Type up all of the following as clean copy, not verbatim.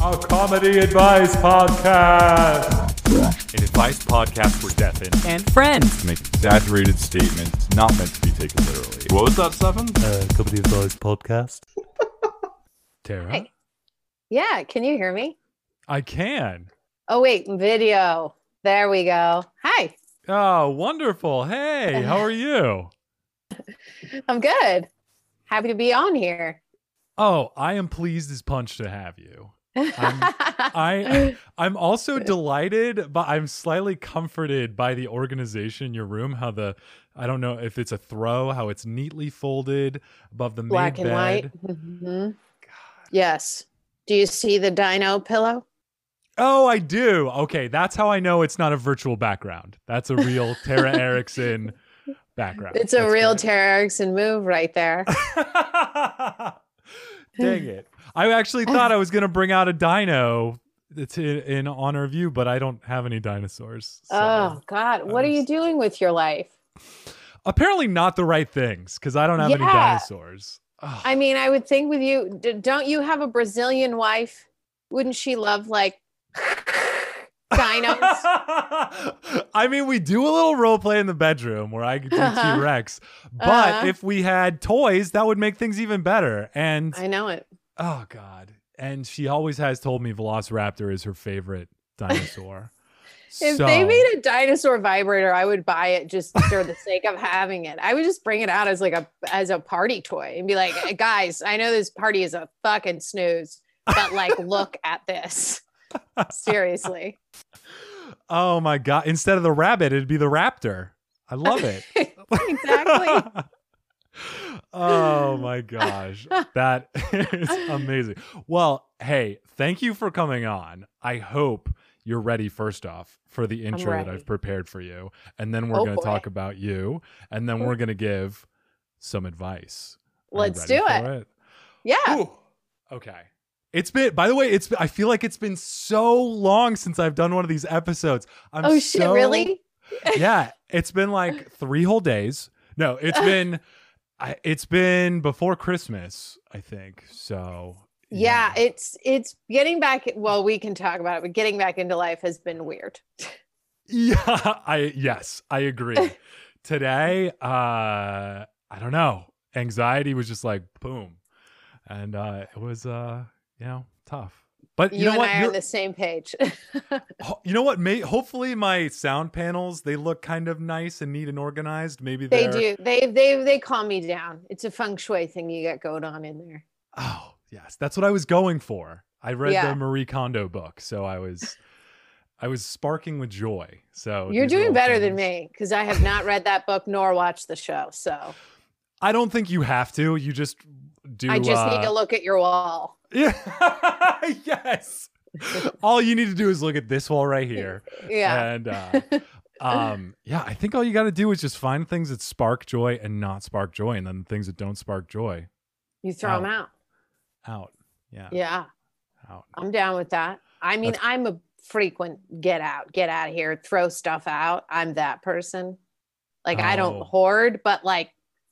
A comedy advice podcast. An advice podcast for deaf and friends. to make exaggerated statements not meant to be taken literally. What was that, Seven? Comedy advice podcast. Tara? Hey. Yeah, can you hear me? I can. Oh, wait, video. There we go. Hi, Oh, wonderful. Hey, how are you? I'm good. Happy to be on here. Oh, I am pleased as punch to have you. I'm also delighted, but I'm slightly comforted by the organization in your room. How I don't know if it's a throw, how it's neatly folded above the Black made and bed. white. Mhm. Yes. Do you see the dino pillow? Oh, I do. Okay, that's how I know it's not a virtual background. That's a real Tara Erickson background. It's a That's real great. Tara Erickson move right there. Dang it. I actually thought I was going to bring out a dino in honor of you, but I don't have any dinosaurs. So. Oh, God. What are you doing with your life? Apparently not the right things because I don't have any Yeah. dinosaurs. Ugh. I mean, I would think with you, don't you have a Brazilian wife? Wouldn't she love like dinos? I mean, we do a little role play in the bedroom where I do T-Rex, but Uh-huh. if we had toys, that would make things even better. And I know it. oh God. And she always has told me Velociraptor is her favorite dinosaur. If So- they made a dinosaur vibrator, I would buy it just for the sake of having it. I would just bring it out as like a party toy and be like, guys, I know this party is a fucking snooze, but like, look at this. Seriously. Oh my God. Instead of the rabbit, it'd be the raptor. I love it. Exactly. Oh my gosh. That is amazing. Well, hey, thank you for coming on. I hope you're ready, first off, for the intro that ready. I've prepared for you. And then we're Oh, going to boy. talk about you. And then we're going to give some advice. Are you Let's ready do for it. Yeah. Ooh. Okay. By the way, I feel like it's been so long since I've done one of these episodes. Oh, shit. Really? Yeah. It's been like 3 whole days. No, it's been before Christmas, I think. So Yeah. It's getting back. Well, we can talk about it, but getting back into life has been weird. Yeah, yes, I agree. Today, I don't know. Anxiety was just like boom. And it was tough. But you You know and what? I are on the same page. You know what? Hopefully my sound panels, they look kind of nice and neat and organized. Maybe They they're do. They calm me down. It's a feng shui thing you got going on in there. Oh, yes. That's what I was going for. I read Yeah. the Marie Kondo book, so I was sparking with joy. So You're these are doing all better than things- me because I have not read that book nor watched the show. So I don't think you have to. You just do. I just need to look at your wall. Yeah. Yes. All you need to do is look at this wall right here. Yeah. And yeah, I think all you got to do is just find things that spark joy and not spark joy, and then the things that don't spark joy You throw them out. out. Yeah. Yeah. Out. I'm down with that. I mean, I'm a frequent get out of here, throw stuff out. I'm that person. Like, I don't Oh. hoard, but like,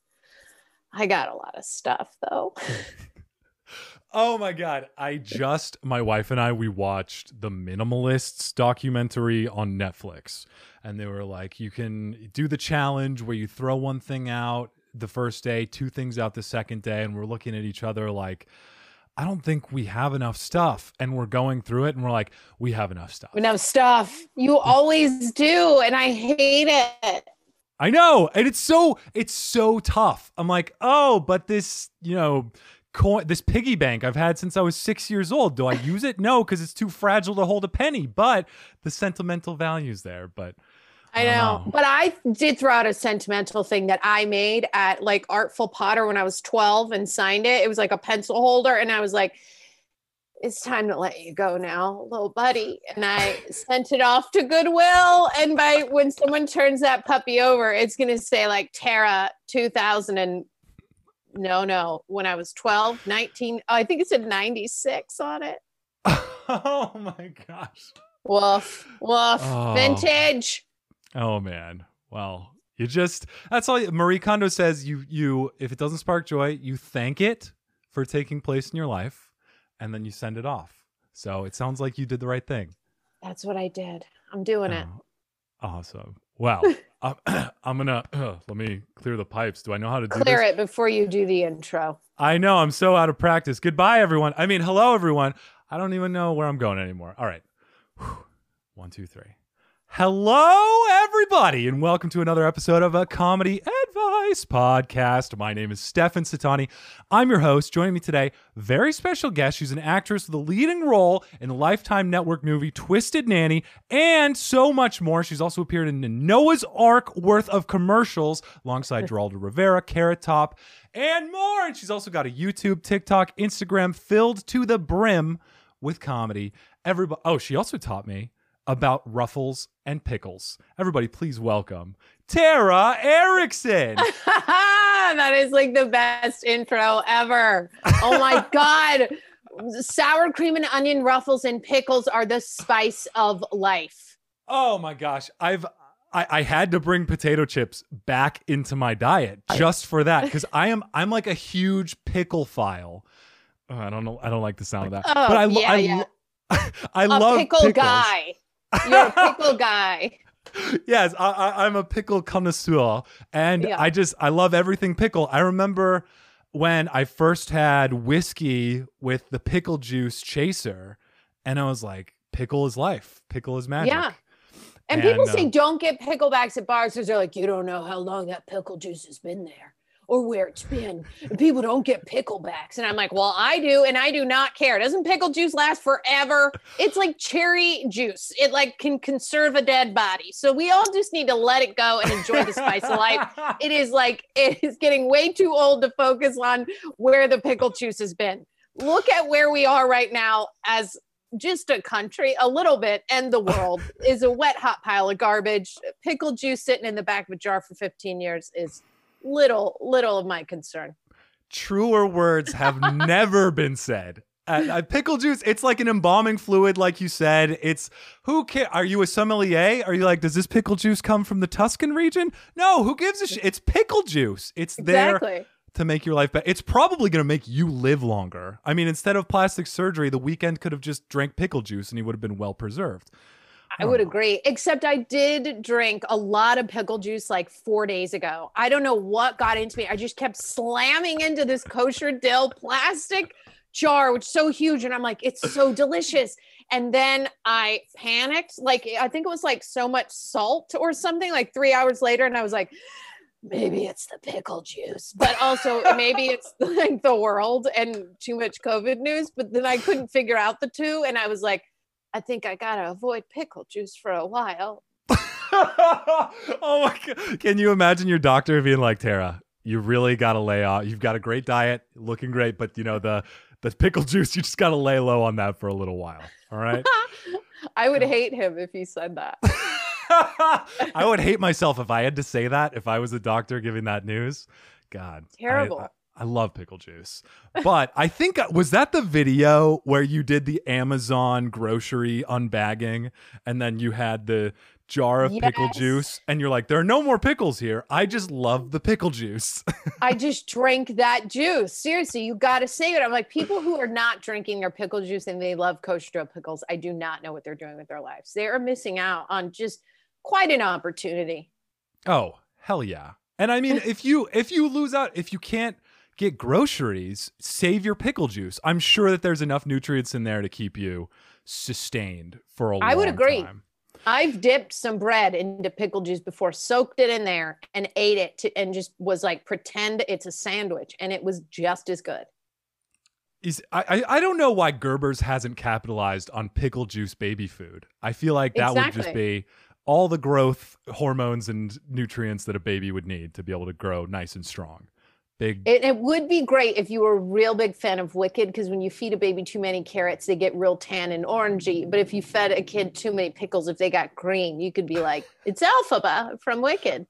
I got a lot of stuff though. Oh my God. My wife and I, we watched the Minimalists documentary on Netflix. And they were like, you can do the challenge where you throw one thing out the first day, 2 things out the second day. And we're looking at each other like, I don't think we have enough stuff. And we're going through it and we're like, we have enough stuff. Enough stuff. You always do. And I hate it. I know. And it's so tough. I'm like, oh, but this, this piggy bank I've had since I was 6 years old. Do I use it? No, because it's too fragile to hold a penny. But the sentimental value's there. But I know. But I did throw out a sentimental thing that I made at like Artful Potter when I was 12 and signed it. It was like a pencil holder. And I was like, it's time to let you go now, little buddy. And I sent it off to Goodwill. And when someone turns that puppy over, it's going to say like Tara 2000 and when I was 12, 19, I think it said 96 on it. oh my gosh. Woof, woof, Oh. vintage. Oh man. Well, that's all Marie Kondo says. You if it doesn't spark joy, you thank it for taking place in your life, and then you send it off. So it sounds like you did the right thing. That's what I did. I'm doing it. Oh, awesome. Wow. I'm gonna let me clear the pipes. Do I know how to do Clear this? it before you do the intro. I know, I'm so out of practice. Goodbye, everyone. I mean, hello, everyone. I don't even know where I'm going anymore. All right. Whew. 1, 2, 3. Hello, everybody, and welcome to another episode of a Comedy Advice Podcast. My name is Stefan Satani. I'm your host. Joining me today, very special guest. She's an actress with a leading role in the Lifetime Network movie Twisted Nanny, and so much more. She's also appeared in the Noah's Ark worth of commercials alongside Geraldo Rivera, Carrot Top, and more. And she's also got a YouTube, TikTok, Instagram filled to the brim with comedy. Everybody. Oh, she also taught me about ruffles and pickles. Everybody, please welcome Tara Erickson. That is like the best intro ever. Oh my God. Sour cream and onion ruffles and pickles are the spice of life. Oh my gosh. I had to bring potato chips back into my diet just for that, because I'm like a huge pickle file. Oh, I don't know. I don't like the sound of that. Oh, but I love pickle pickles. guy. You're a pickle guy. Yes, I'm a pickle connoisseur, and I love everything pickle. I remember when I first had whiskey with the pickle juice chaser, and I was like, pickle is life. Pickle is magic. Yeah. And people say don't get picklebacks at bars because they're like, you don't know how long that pickle juice has been there or where it's been. And people don't get picklebacks. And I'm like, well, I do, and I do not care. Doesn't pickle juice last forever? It's like cherry juice. It like can conserve a dead body. So we all just need to let it go and enjoy the spice of life. It is getting way too old to focus on where the pickle juice has been. Look at where we are right now as just a country, a little bit, and the world is a wet, hot pile of garbage. Pickle juice sitting in the back of a jar for 15 years is little of my concern. Truer words have never been said. Pickle juice, it's like an embalming fluid, like you said. It's who cares? Are you a sommelier? Are you like, does this pickle juice come from the Tuscan region? No, who gives a shit? It's pickle juice. It's there to make your life better. It's probably going to make you live longer. I mean, instead of plastic surgery, the weekend could have just drank pickle juice and he would have been well preserved. I would agree, except I did drink a lot of pickle juice like 4 days ago. I don't know what got into me. I just kept slamming into this kosher dill plastic jar, which is so huge. And I'm like, it's so delicious. And then I panicked. Like, I think it was like so much salt or something, like 3 hours later. And I was like, maybe it's the pickle juice, but also maybe it's like the world and too much COVID news. But then I couldn't figure out the two. And I was like, I think I gotta avoid pickle juice for a while. Oh my God. Can you imagine your doctor being like, Tara, you really gotta lay off. You've got a great diet, looking great, but you know, the pickle juice, you just gotta lay low on that for a little while. All right. I would hate him if he said that. I would hate myself if I had to say that, if I was a doctor giving that news. God. Terrible. I love pickle juice. But I think, was that the video where you did the Amazon grocery unbagging and then you had the jar of pickle juice and you're like, there are no more pickles here. I just love the pickle juice. I just drank that juice. Seriously, you got to save it. I'm like, people who are not drinking their pickle juice and they love kosher dill pickles, I do not know what they're doing with their lives. They are missing out on just quite an opportunity. Oh, hell yeah. And I mean, if you lose out, if you can't get groceries, save your pickle juice. I'm sure that there's enough nutrients in there to keep you sustained for a long time. I would agree. I've dipped some bread into pickle juice before, soaked it in there and ate it and just was like, pretend it's a sandwich. And it was just as good. I don't know why Gerber's hasn't capitalized on pickle juice baby food. I feel like that would just be all the growth hormones and nutrients that a baby would need to be able to grow nice and strong. It would be great if you were a real big fan of Wicked, because when you feed a baby too many carrots, they get real tan and orangey. But if you fed a kid too many pickles, if they got green, you could be like, it's Elphaba from Wicked.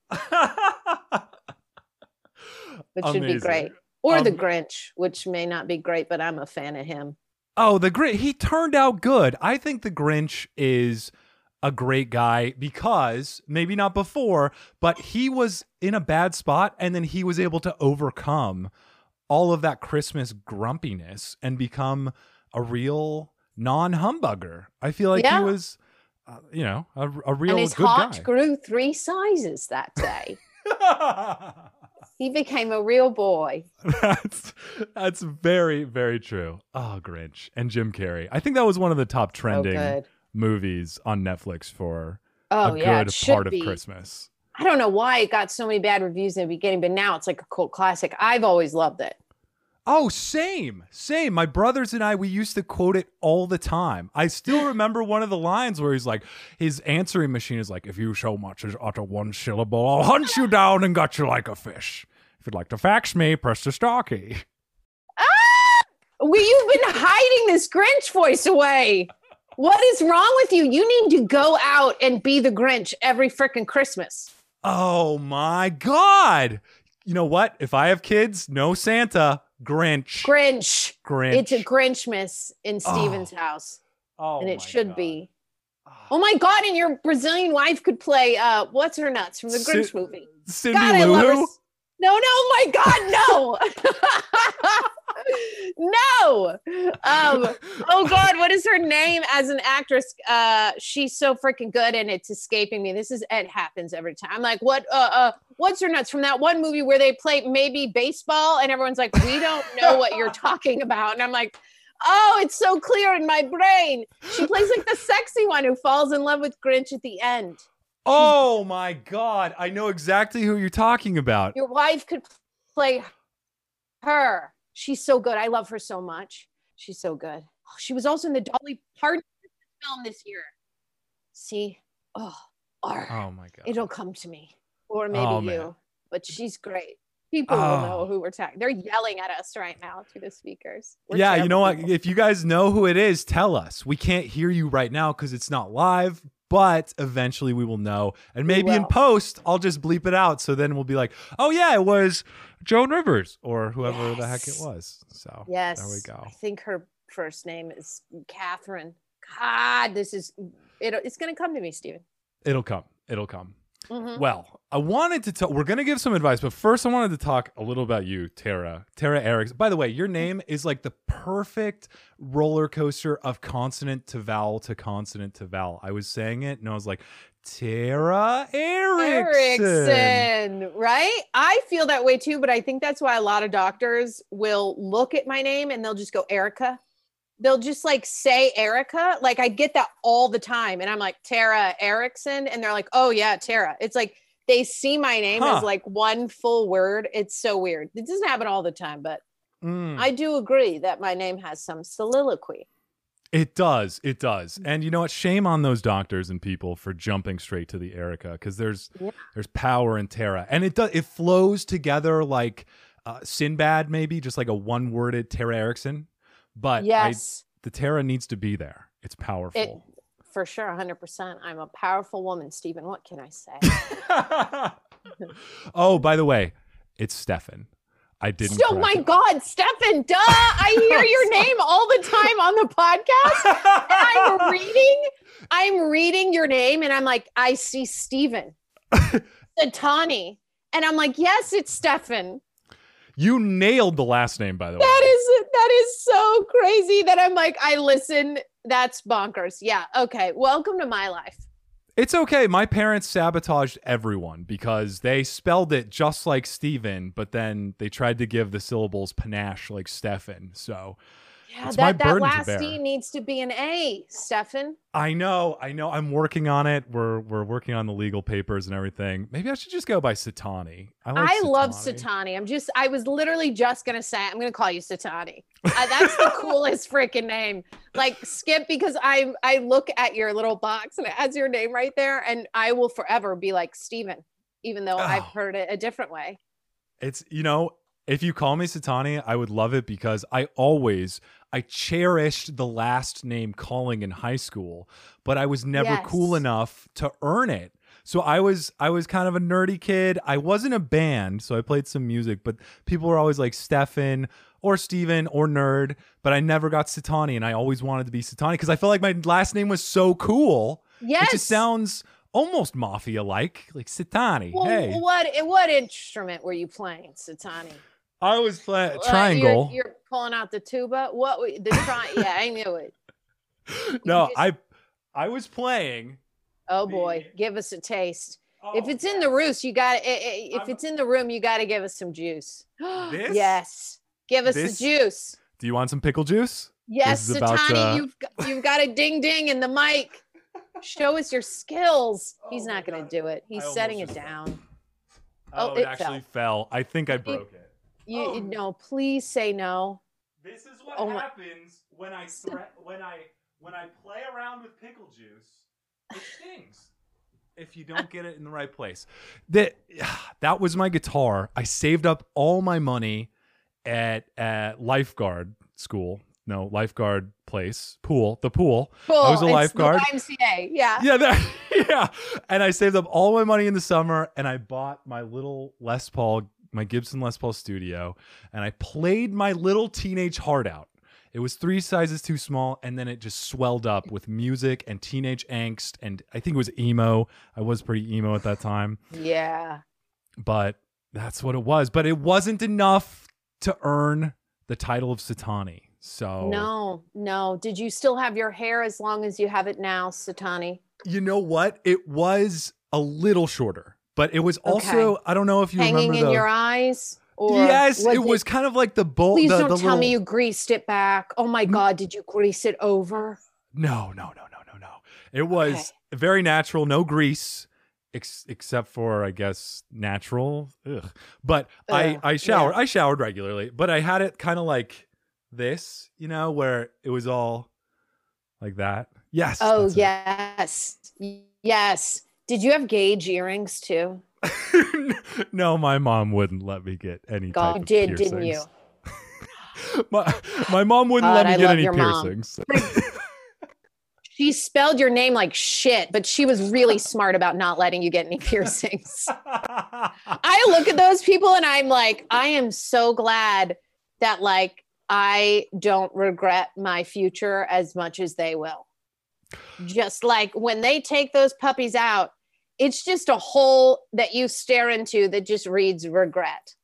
Which should be great. Or the Grinch, which may not be great, but I'm a fan of him. Oh, the Grinch. He turned out good. I think the Grinch is a great guy because maybe not before, but he was in a bad spot and then he was able to overcome all of that Christmas grumpiness and become a real non-humbugger. I feel like Yeah. he was, a real And his good heart guy. grew 3 sizes that day. He became a real boy. That's very, very true. Oh, Grinch and Jim Carrey. I think that was one of the top trending good. movies on Netflix for Oh, a yeah, it good should part be. of Christmas. I don't know why it got so many bad reviews in the beginning, but now it's like a cult classic. I've always loved it. Oh, same. My brothers and I, we used to quote it all the time. I still remember one of the lines where he's like, his answering machine is like, if you so much as utter one syllable, I'll hunt you down and gut you like a fish. If you'd like to fax me, press the star key. You've been hiding this Grinch voice away. What is wrong with you? You need to go out and be the Grinch every freaking Christmas. Oh my God. You know what? If I have kids, no Santa, Grinch. Grinch. Grinch. It's a Grinchmas in Steven's house. Oh, And it my should God. be. Oh my God. And your Brazilian wife could play What's Her Nuts from the Grinch movie. Cindy God, Lou I love her. Who? No, my God, no. No. Oh God, what is her name as an actress? She's so freaking good and it's escaping me. It happens every time. I'm like, what's her nuts from that one movie where they play maybe baseball and everyone's like, we don't know what you're talking about. And I'm like, oh, it's so clear in my brain. She plays like the sexy one who falls in love with Grinch at the end. Oh my God. I know exactly who you're talking about. Your wife could play her. She's so good. I love her so much. She's so good. Oh, she was also in the Dolly Parton film this year. See? Oh my God. It'll come to me. Or maybe Oh, you. man. But she's great. People will know who we're talking. They're yelling at us right now through the speakers. We're Yeah, you know what? terrible people. If you guys know who it is, tell us. We can't hear you right now because it's not live, but eventually we will know. And maybe in will. post, I'll just bleep it out. So then we'll be like, oh, yeah, it was Joan Rivers or whoever the heck it Yes. was. So Yes. there we go. I think her first name is Catherine. God, it's going to come to me, Steven. It'll come. It'll come. Mhm. Well, I wanted to talk. We're going to give some advice, but first I wanted to talk a little about you, Tara. Tara Erickson. By the way, your name is like the perfect roller coaster of consonant to vowel to consonant to vowel. I was saying it and I was like, Tara Erickson. Right? I feel that way too, but I think that's why a lot of doctors will look at my name and they'll just go Erica. They'll just like say Erica. Like I get that all the time. And I'm like, Tara Erickson. And they're like, oh yeah, Tara. It's like they see my name as like one full word. It's so weird. It doesn't happen all the time, but I do agree that my name has some soliloquy. It does. It does. And you know what? Shame on those doctors and people for jumping straight to the Erica because there's power in Tara. And it flows together like Sinbad, maybe just like a one-worded Tara Erickson. But yes, the Tara needs to be there. It's powerful. For sure, 100%. I'm a powerful woman, Stephen. What can I say? Oh, by the way, it's Stefan. I didn't. Oh my God, Stefan, duh. I hear your name all the time on the podcast. And I'm reading your name and I'm like, I see Stephen Satani. And I'm like, yes, it's Stefan. You nailed the last name, by the way. That is so crazy that I'm like, I listen. That's bonkers. Yeah. Okay. Welcome to my life. It's okay. My parents sabotaged everyone because they spelled it just like Steven, but then they tried to give the syllables panache like Stefan. So yeah, it's my that burden to last bear. D needs to be an A, Stefan. I know. I'm working on it. We're working on the legal papers and everything. Maybe I should just go by Satani. I love Satani. I was literally just going to say, I'm going to call you Satani. That's the coolest freaking name. Like Skip, because I look at your little box and it has your name right there. And I will forever be like Steven, even though I've heard it a different way. It's, if you call me Satani, I would love it because I cherished the last name calling in high school, but I was never cool enough to earn it. So I was kind of a nerdy kid. I wasn't a band, so I played some music, but people were always like Stefan or Steven or Nerd, but I never got Satani, and I always wanted to be Satani because I felt like my last name was so cool. Yes. It just sounds almost mafia-like Satani. Well, hey. What instrument were you playing, Satani? I was playing triangle. You're pulling out the tuba. Yeah, I knew it. No, just- I was playing. Oh boy, give us a taste. If Oh, it's in the roost, you got if it's in the room, you got to give us some juice. This? Yes, give us This? the juice. Do you want some pickle juice? Yes, This is about, Satani, you've got a ding ding in the mic. Show us your skills. He's Oh my not going God. to do it. He's I setting almost it just down. Oh, Oh, it it actually fell. I think I broke it. You no, please say no. This is what Oh my- happens when I play around with pickle juice. It stings if you don't get it in the right place. That was my guitar. I saved up all my money at lifeguard school. No, lifeguard place. The pool. Cool. I was a It's lifeguard. The YMCA. Yeah. Yeah. And I saved up all my money in the summer and I bought my little Les Paul, my Gibson Les Paul Studio, and I played my little teenage heart out. It was 3 sizes too small, and then it just swelled up with music and teenage angst, and I think it was emo. I was pretty emo at that time, Yeah. but that's what it was. But it wasn't enough to earn the title of Satani. So No. Did you still have your hair as long as you have it now, Satani? you know what? It was a little shorter, but it was also, I don't know if you Hanging remember in your eyes? Or yes, it was kind of like the bowl. Please the don't tell little... me you greased it back. Oh my God, did you grease it over? No. It was very natural, no grease, except for, I guess, natural. Ugh. But I showered. yeah. I showered regularly, but I had it kind of like this, where it was all like that. Yes. Oh, that's yes. Did you have gauge earrings too? No, my mom wouldn't let me get any type God, of you did, piercings. didn't you? My mom wouldn't God, let me I get love any your mom. piercings. She spelled your name like shit, but she was really smart about not letting you get any piercings. I look at those people and I'm like, I am so glad that like I don't regret my future as much as they will. Just like when they take those puppies out, it's just a hole that you stare into that just reads regret.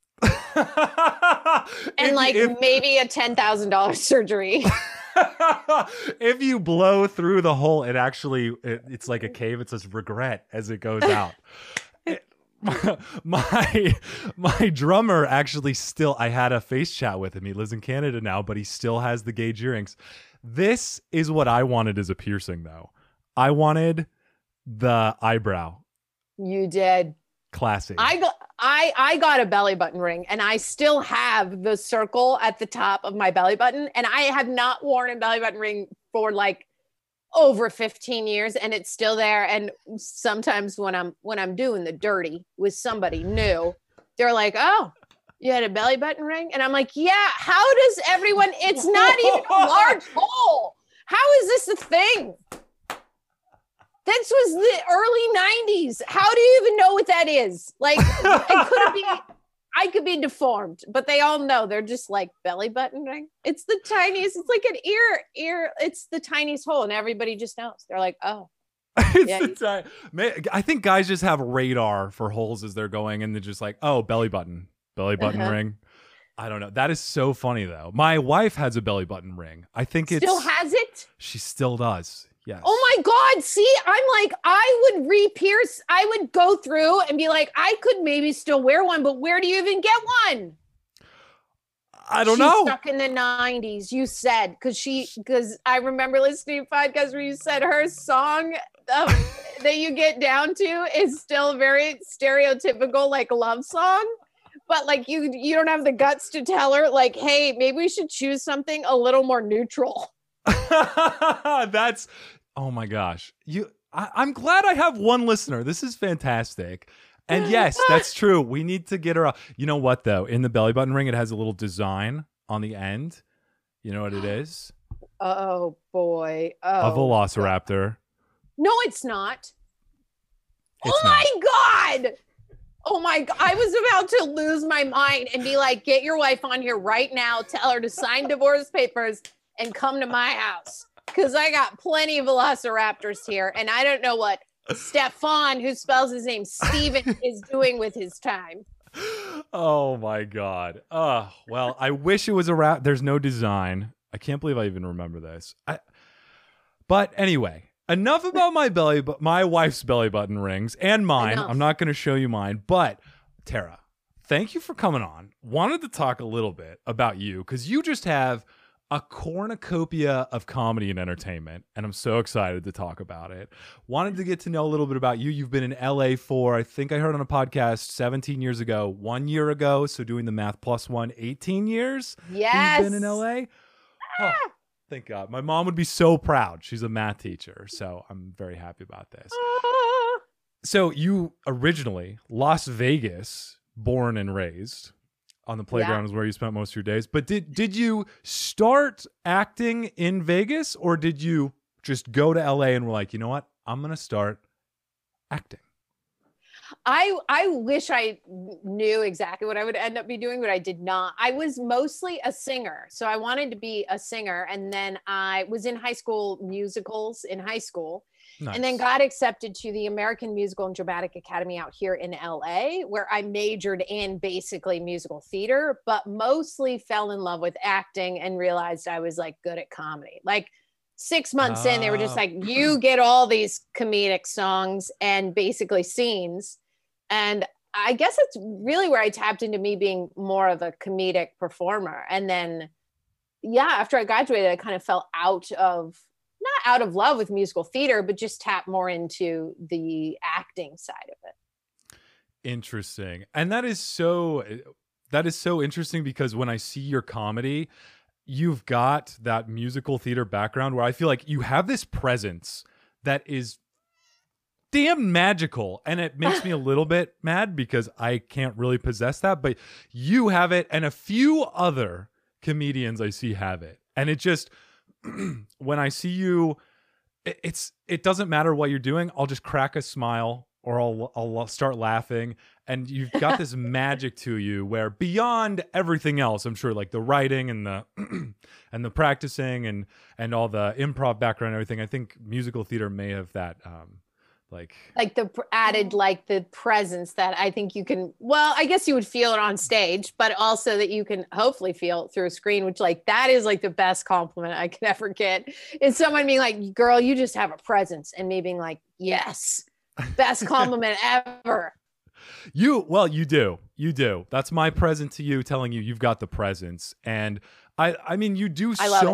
And maybe a $10,000 surgery. If you blow through the hole, it's like a cave. It says regret as it goes out. My drummer actually I had a face chat with him. He lives in Canada now, but he still has the gauge earrings. This is what I wanted as a piercing, though. I wanted the eyebrow. You did. Classy. I got a belly button ring and I still have the circle at the top of my belly button, and I have not worn a belly button ring for like over 15 years and it's still there. And sometimes when I'm doing the dirty with somebody new, they're like, "Oh, you had a belly button ring?" And I'm like, "Yeah, how does everyone, it's not even a large hole. How is this a thing?" This was the early 90s. How do you even know what that is? Like, I could be deformed, but they all know. They're just like, belly button ring. It's the tiniest. It's like an ear. It's the tiniest hole, and everybody just knows. They're like, oh. I think guys just have radar for holes as they're going, and they're just like, oh, belly button ring. I don't know. That is so funny, though. My wife has a belly button ring. I think still has it. She still does. Yes. Oh my God. See, I'm like, I would re-pierce. I would go through and be like, I could maybe still wear one, but where do you even get one? I don't know. She's stuck in the 90s, you said, because I remember listening to a podcast where you said her song that you get down to is still very stereotypical, like love song. But like you don't have the guts to tell her, like, hey, maybe we should choose something a little more neutral. That's, oh my gosh. I'm glad I have one listener. This is fantastic. And yes, that's true. We need to get her. You know what, though? In the belly button ring, it has a little design on the end. You know what it is? Oh, boy. A velociraptor. No, it's not. It's my God. Oh, my God. I was about to lose my mind and be like, get your wife on here right now. Tell her to sign divorce papers and come to my house. Because I got plenty of velociraptors here. And I don't know what Stefan, who spells his name Steven, is doing with his time. Oh my God. Well, I wish it was a rat. There's no design. I can't believe I even remember this. But anyway, enough about my wife's belly button rings and mine. Enough. I'm not going to show you mine, but Tara, thank you for coming on. Wanted to talk a little bit about you because you just have a cornucopia of comedy and entertainment, and I'm so excited to talk about it. Wanted to get to know a little bit about you. You've been in LA for, I think I heard on a podcast 17 years ago, 1 year ago. So doing the math plus one, 18 years. Yes. You've been in LA. Oh, thank God. My mom would be so proud. She's a math teacher. So I'm very happy about this. So you originally, Las Vegas, born and raised. On the playground is where you spent most of your days. But did you start acting in Vegas, or did you just go to LA and were like, you know what? I'm going to start acting. I wish I knew exactly what I would end up be doing, but I did not. I was mostly a singer. So I wanted to be a singer. And then I was in high school musicals in high school. Nice. And then got accepted to the American Musical and Dramatic Academy out here in LA, where I majored in basically musical theater, but mostly fell in love with acting and realized I was like good at comedy. Like 6 months in, they were just like, you get all these comedic songs and basically scenes. And I guess it's really where I tapped into me being more of a comedic performer. And then, after I graduated, I kind of fell not out of love with musical theater, but just tap more into the acting side of it. Interesting. And that is so interesting because when I see your comedy, you've got that musical theater background where I feel like you have this presence that is damn magical. And it makes me a little bit mad because I can't really possess that, but you have it. And a few other comedians I see have it. And it just, when I see you, it doesn't matter what you're doing. I'll just crack a smile or I'll start laughing. And you've got this magic to you where beyond everything else, I'm sure like the writing and the and the practicing and all the improv background and everything, I think musical theater may have that like the added like the presence that I think you can, well, I guess you would feel it on stage, but also that you can hopefully feel it through a screen, which like that is like the best compliment I could ever get is someone being like, girl, you just have a presence, and me being like, yes, best compliment ever. You do. That's my present to you, telling you you've got the presence. And I mean, you do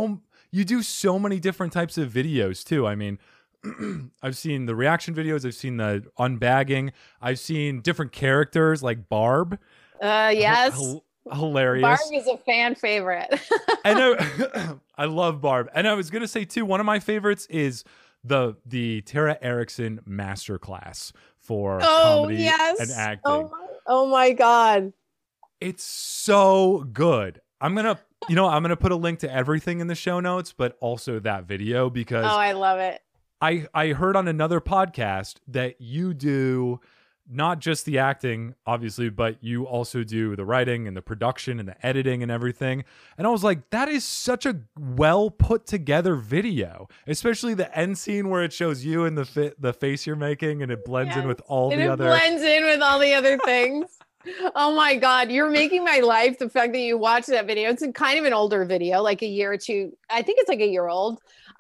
so many different types of videos too. I mean, I've seen the reaction videos. I've seen the unbagging. I've seen different characters like Barb. Yes. Hilarious. Barb is a fan favorite. I know. I love Barb. And I was going to say too, one of my favorites is the Tara Erickson masterclass for comedy and acting. Oh my God. It's so good. I'm going to put a link to everything in the show notes, but also that video because I love it. I heard on another podcast that you do not just the acting, obviously, but you also do the writing and the production and the editing and everything. And I was like, that is such a well put together video, especially the end scene where it shows you and the face you're making and it blends in with all the other. It blends in with all the other things. Oh my God, you're making my life. The fact that you watched that video, it's kind of an older video, like a year or two. I think it's like a year old.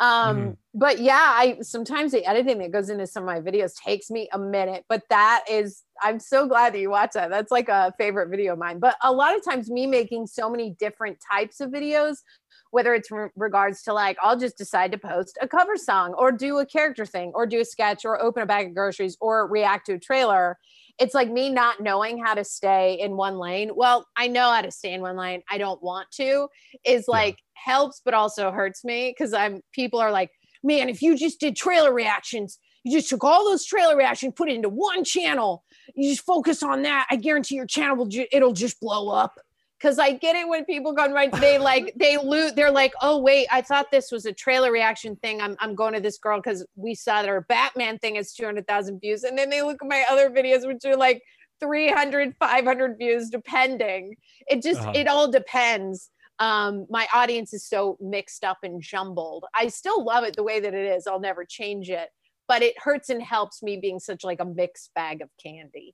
But I sometimes the editing that goes into some of my videos takes me a minute, but I'm so glad that you watched that. That's like a favorite video of mine. But a lot of times me making so many different types of videos, whether it's regards to like, I'll just decide to post a cover song or do a character thing or do a sketch or open a bag of groceries or react to a trailer. It's like me not knowing how to stay in one lane. Well, I know how to stay in one lane. I don't want to is like helps, but also hurts me because people are like, man, if you just did trailer reactions, you just took all those trailer reactions, put it into one channel. You just focus on that. I guarantee your channel it'll just blow up. Cause I get it when people go right, they're like, oh wait, I thought this was a trailer reaction thing. I'm going to this girl because we saw that her Batman thing has 200,000 views. And then they look at my other videos, which are like 300, 500 views, depending. It all depends. My audience is so mixed up and jumbled. I still love it the way that it is. I'll never change it, but it hurts and helps me being such like a mixed bag of candy.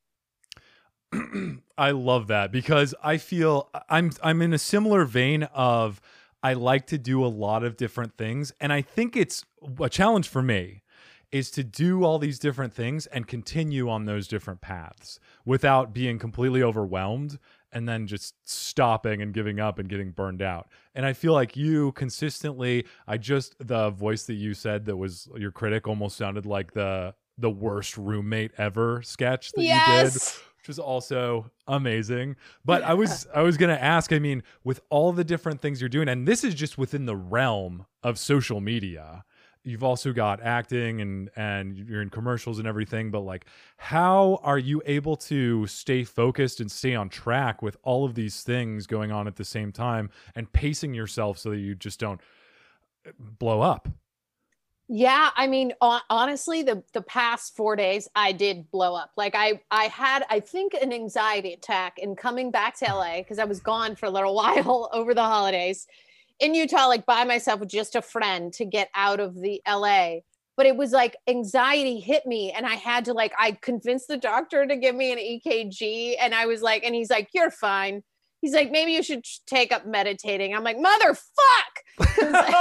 I love that because I feel I'm in a similar vein of I like to do a lot of different things. And I think it's a challenge for me is to do all these different things and continue on those different paths without being completely overwhelmed and then just stopping and giving up and getting burned out. And I feel like you consistently, the voice that you said that was your critic almost sounded like the worst roommate ever sketch that you did, which was also amazing. But I was going to ask, I mean, with all the different things you're doing, and this is just within the realm of social media, you've also got acting and you're in commercials and everything, but like, how are you able to stay focused and stay on track with all of these things going on at the same time and pacing yourself so that you just don't blow up? Yeah, I mean, honestly, the past 4 days, I did blow up. Like I had, I think, an anxiety attack in coming back to LA because I was gone for a little while over the holidays in Utah, like by myself with just a friend to get out of the LA. But it was like anxiety hit me and I had to I convinced the doctor to give me an EKG and I was like, and he's like, you're fine. He's like, maybe you should take up meditating. I'm like, motherfuck. I'm like,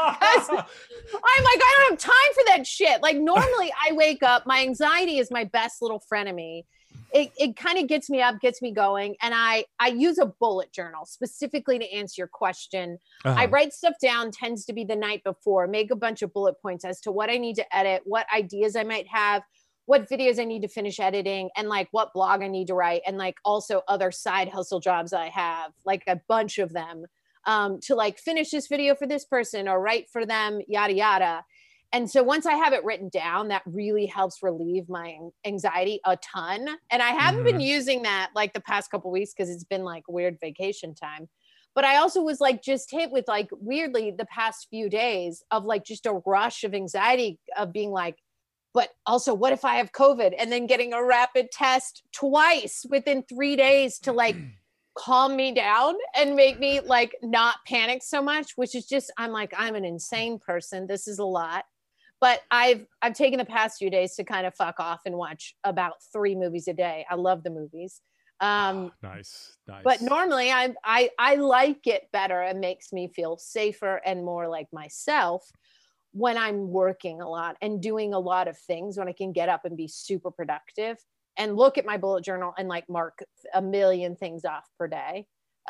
I don't have time for that shit. Like normally I wake up, my anxiety is my best little frenemy. It kind of gets me up, gets me going. And I use a bullet journal specifically to answer your question. I write stuff down, tends to be the night before, make a bunch of bullet points as to what I need to edit, what ideas I might have, what videos I need to finish editing, and like what blog I need to write. And like also other side hustle jobs I have, like a bunch of them, to like finish this video for this person or write for them, yada, yada. And so once I have it written down, that really helps relieve my anxiety a ton. And I haven't been using that like the past couple of weeks because it's been like weird vacation time. But I also was like just hit with like weirdly the past few days of like just a rush of anxiety of being like, but also what if I have COVID, and then getting a rapid test twice within 3 days to like calm me down and make me like not panic so much, which is just, I'm like, I'm an insane person. This is a lot. But I've taken the past few days to kind of fuck off and watch about 3 movies a day. I love the movies. Nice. But normally I like it better. It makes me feel safer and more like myself when I'm working a lot and doing a lot of things, when I can get up and be super productive and look at my bullet journal and like mark a million things off per day.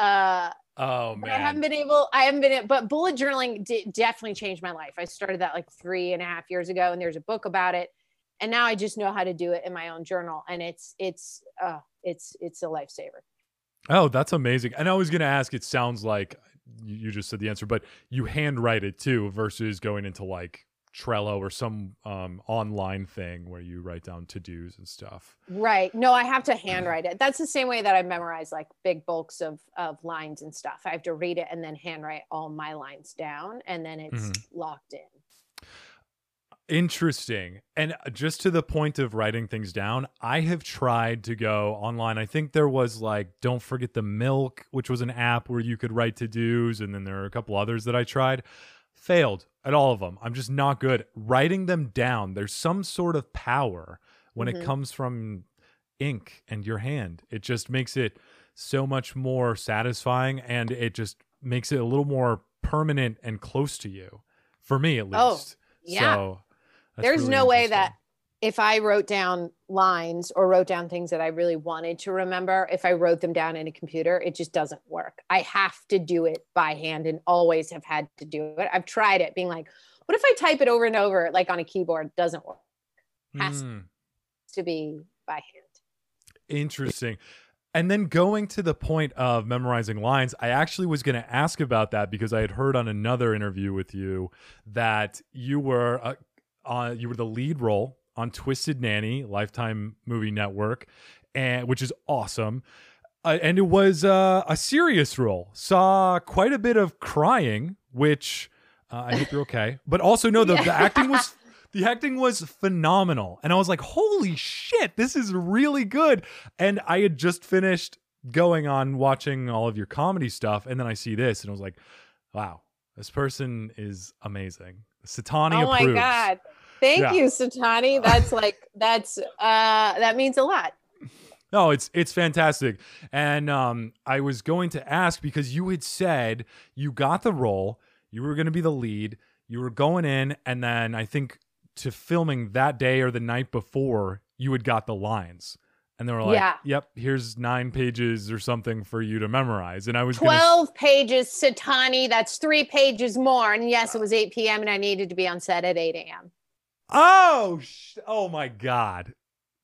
Oh man, I haven't been, but bullet journaling definitely changed my life. I started that like 3.5 years ago, and there's a book about it. And now I just know how to do it in my own journal. And it's a lifesaver. Oh, that's amazing. And I was going to ask, it sounds like you just said the answer, but you handwrite it too versus going into like Trello or some online thing where you write down to-dos and stuff. Right. No, I have to handwrite it. That's the same way that I memorize like big bulks of lines and stuff. I have to read it and then handwrite all my lines down, and then it's locked in. Interesting. And just to the point of writing things down, I have tried to go online. I think there was like Don't Forget the Milk, which was an app where you could write to-dos, and then there are a couple others that I tried. Failed at all of them. I'm just not good. Writing them down, there's some sort of power when it comes from ink and your hand. It just makes it so much more satisfying, and it just makes it a little more permanent and close to you, for me at least. Oh, yeah. So there's really no way that if I wrote down lines or wrote down things that I really wanted to remember, if I wrote them down in a computer, it just doesn't work. I have to do it by hand and always have had to do it. I've tried it being like, what if I type it over and over, like on a keyboard? It doesn't work. It has to be by hand. Interesting. And then going to the point of memorizing lines, I actually was going to ask about that because I had heard on another interview with you that you were the lead role on Twisted Nanny, Lifetime Movie Network, and which is awesome. And it was a serious role. Saw quite a bit of crying, which I hope you're okay. But also, no, the acting was phenomenal. And I was like, holy shit, this is really good. And I had just finished going on watching all of your comedy stuff, and then I see this, and I was like, wow, this person is amazing. Satani approves. Oh my God. Thank you, Satani. That means a lot. No, it's fantastic. And I was going to ask because you had said you got the role, you were going to be the lead, you were going in, and then I think to filming that day or the night before, you had got the lines. And they were like, Yeah. yep, here's 9 pages or something for you to memorize. And I was 12 pages, Satani. That's 3 pages more. And yes, it was 8 p.m. and I needed to be on set at 8 a.m. Oh my God.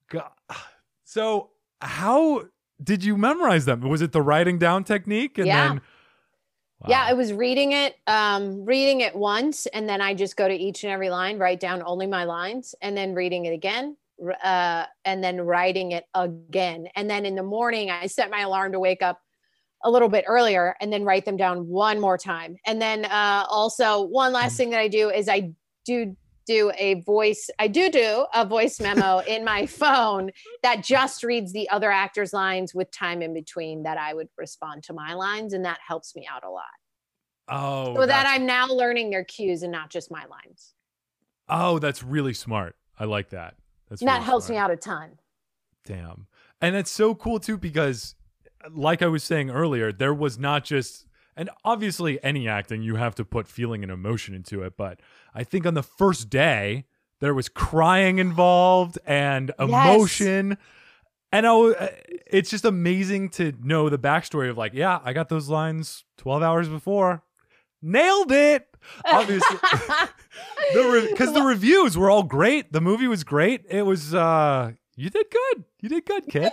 So how did you memorize them? Was it the writing down technique? And Yeah. then wow. Yeah, I was reading it once, and then I just go to each and every line, write down only my lines, and then reading it again, and then writing it again. And then in the morning, I set my alarm to wake up a little bit earlier and then write them down one more time. And then also one last thing that I do is I do a voice memo in my phone that just reads the other actors' lines with time in between that I would respond to my lines. And that helps me out a lot. Oh, So that I'm now learning their cues and not just my lines. Oh, that's really smart. I like that. That helps me out a ton. Damn. And it's so cool too, because like I was saying earlier, there was not just, and obviously any acting, you have to put feeling and emotion into it. But I think on the first day, there was crying involved and emotion. Yes. And it's just amazing to know the backstory of like, yeah, I got those lines 12 hours before. Nailed it. Obviously. Because the reviews were all great. The movie was great. It was, you did good. You did good, kid.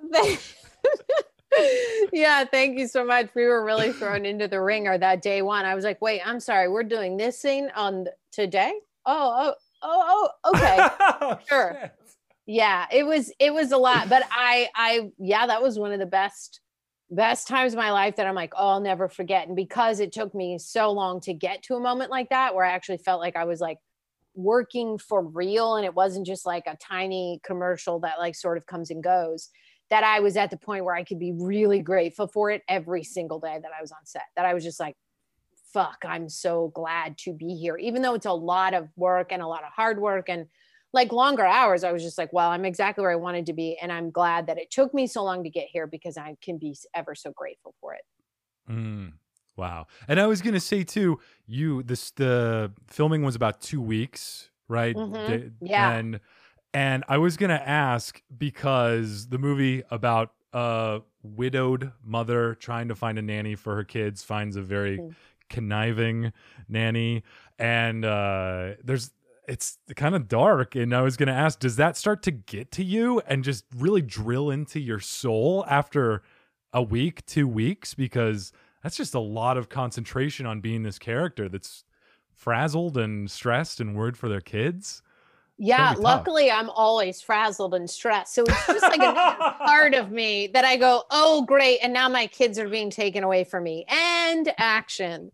Yeah, thank you so much. We were really thrown into the ringer that day one. I was like, wait, I'm sorry, we're doing this scene on today? Oh, okay. Sure. Shit. Yeah, it was a lot, but that was one of the best times of my life that I'm like, oh, I'll never forget. And because it took me so long to get to a moment like that, where I actually felt like I was like working for real, and it wasn't just like a tiny commercial that like sort of comes and goes, that I was at the point where I could be really grateful for it every single day that I was on set, that I was just like, fuck, I'm so glad to be here. Even though it's a lot of work and a lot of hard work and like longer hours, I was just like, well, I'm exactly where I wanted to be. And I'm glad that it took me so long to get here because I can be ever so grateful for it. Wow. And I was going to say too, the filming was about 2 weeks, right? Mm-hmm. Yeah. And I was going to ask, because the movie about a widowed mother trying to find a nanny for her kids finds a very conniving nanny. And it's kind of dark. And I was going to ask, does that start to get to you and just really drill into your soul after a week, 2 weeks? Because that's just a lot of concentration on being this character that's frazzled and stressed and worried for their kids. Yeah, luckily I'm always frazzled and stressed. So it's just like another part of me that I go, oh, great. And now my kids are being taken away from me. And action.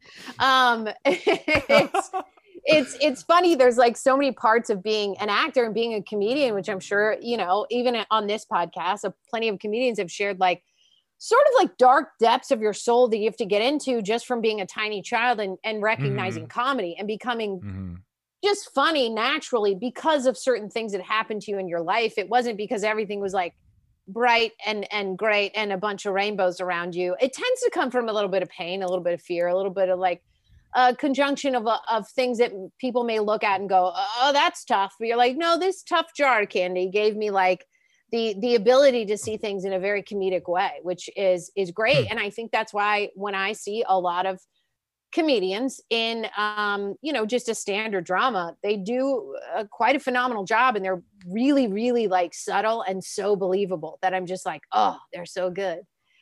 It's funny. There's like so many parts of being an actor and being a comedian, which I'm sure, even on this podcast, plenty of comedians have shared like sort of like dark depths of your soul that you have to get into just from being a tiny child and recognizing comedy and becoming just funny naturally because of certain things that happened to you in your life. It wasn't because everything was like bright and great and a bunch of rainbows around you. It tends to come from a little bit of pain, a little bit of fear, a little bit of like a conjunction of things that people may look at and go, oh, that's tough. But you're like, no, this tough jar of candy gave me like the ability to see things in a very comedic way, which is great. And I think that's why when I see a lot of comedians in just a standard drama, they do quite a phenomenal job, and they're really, really like subtle and so believable that I'm just like, oh, they're so good.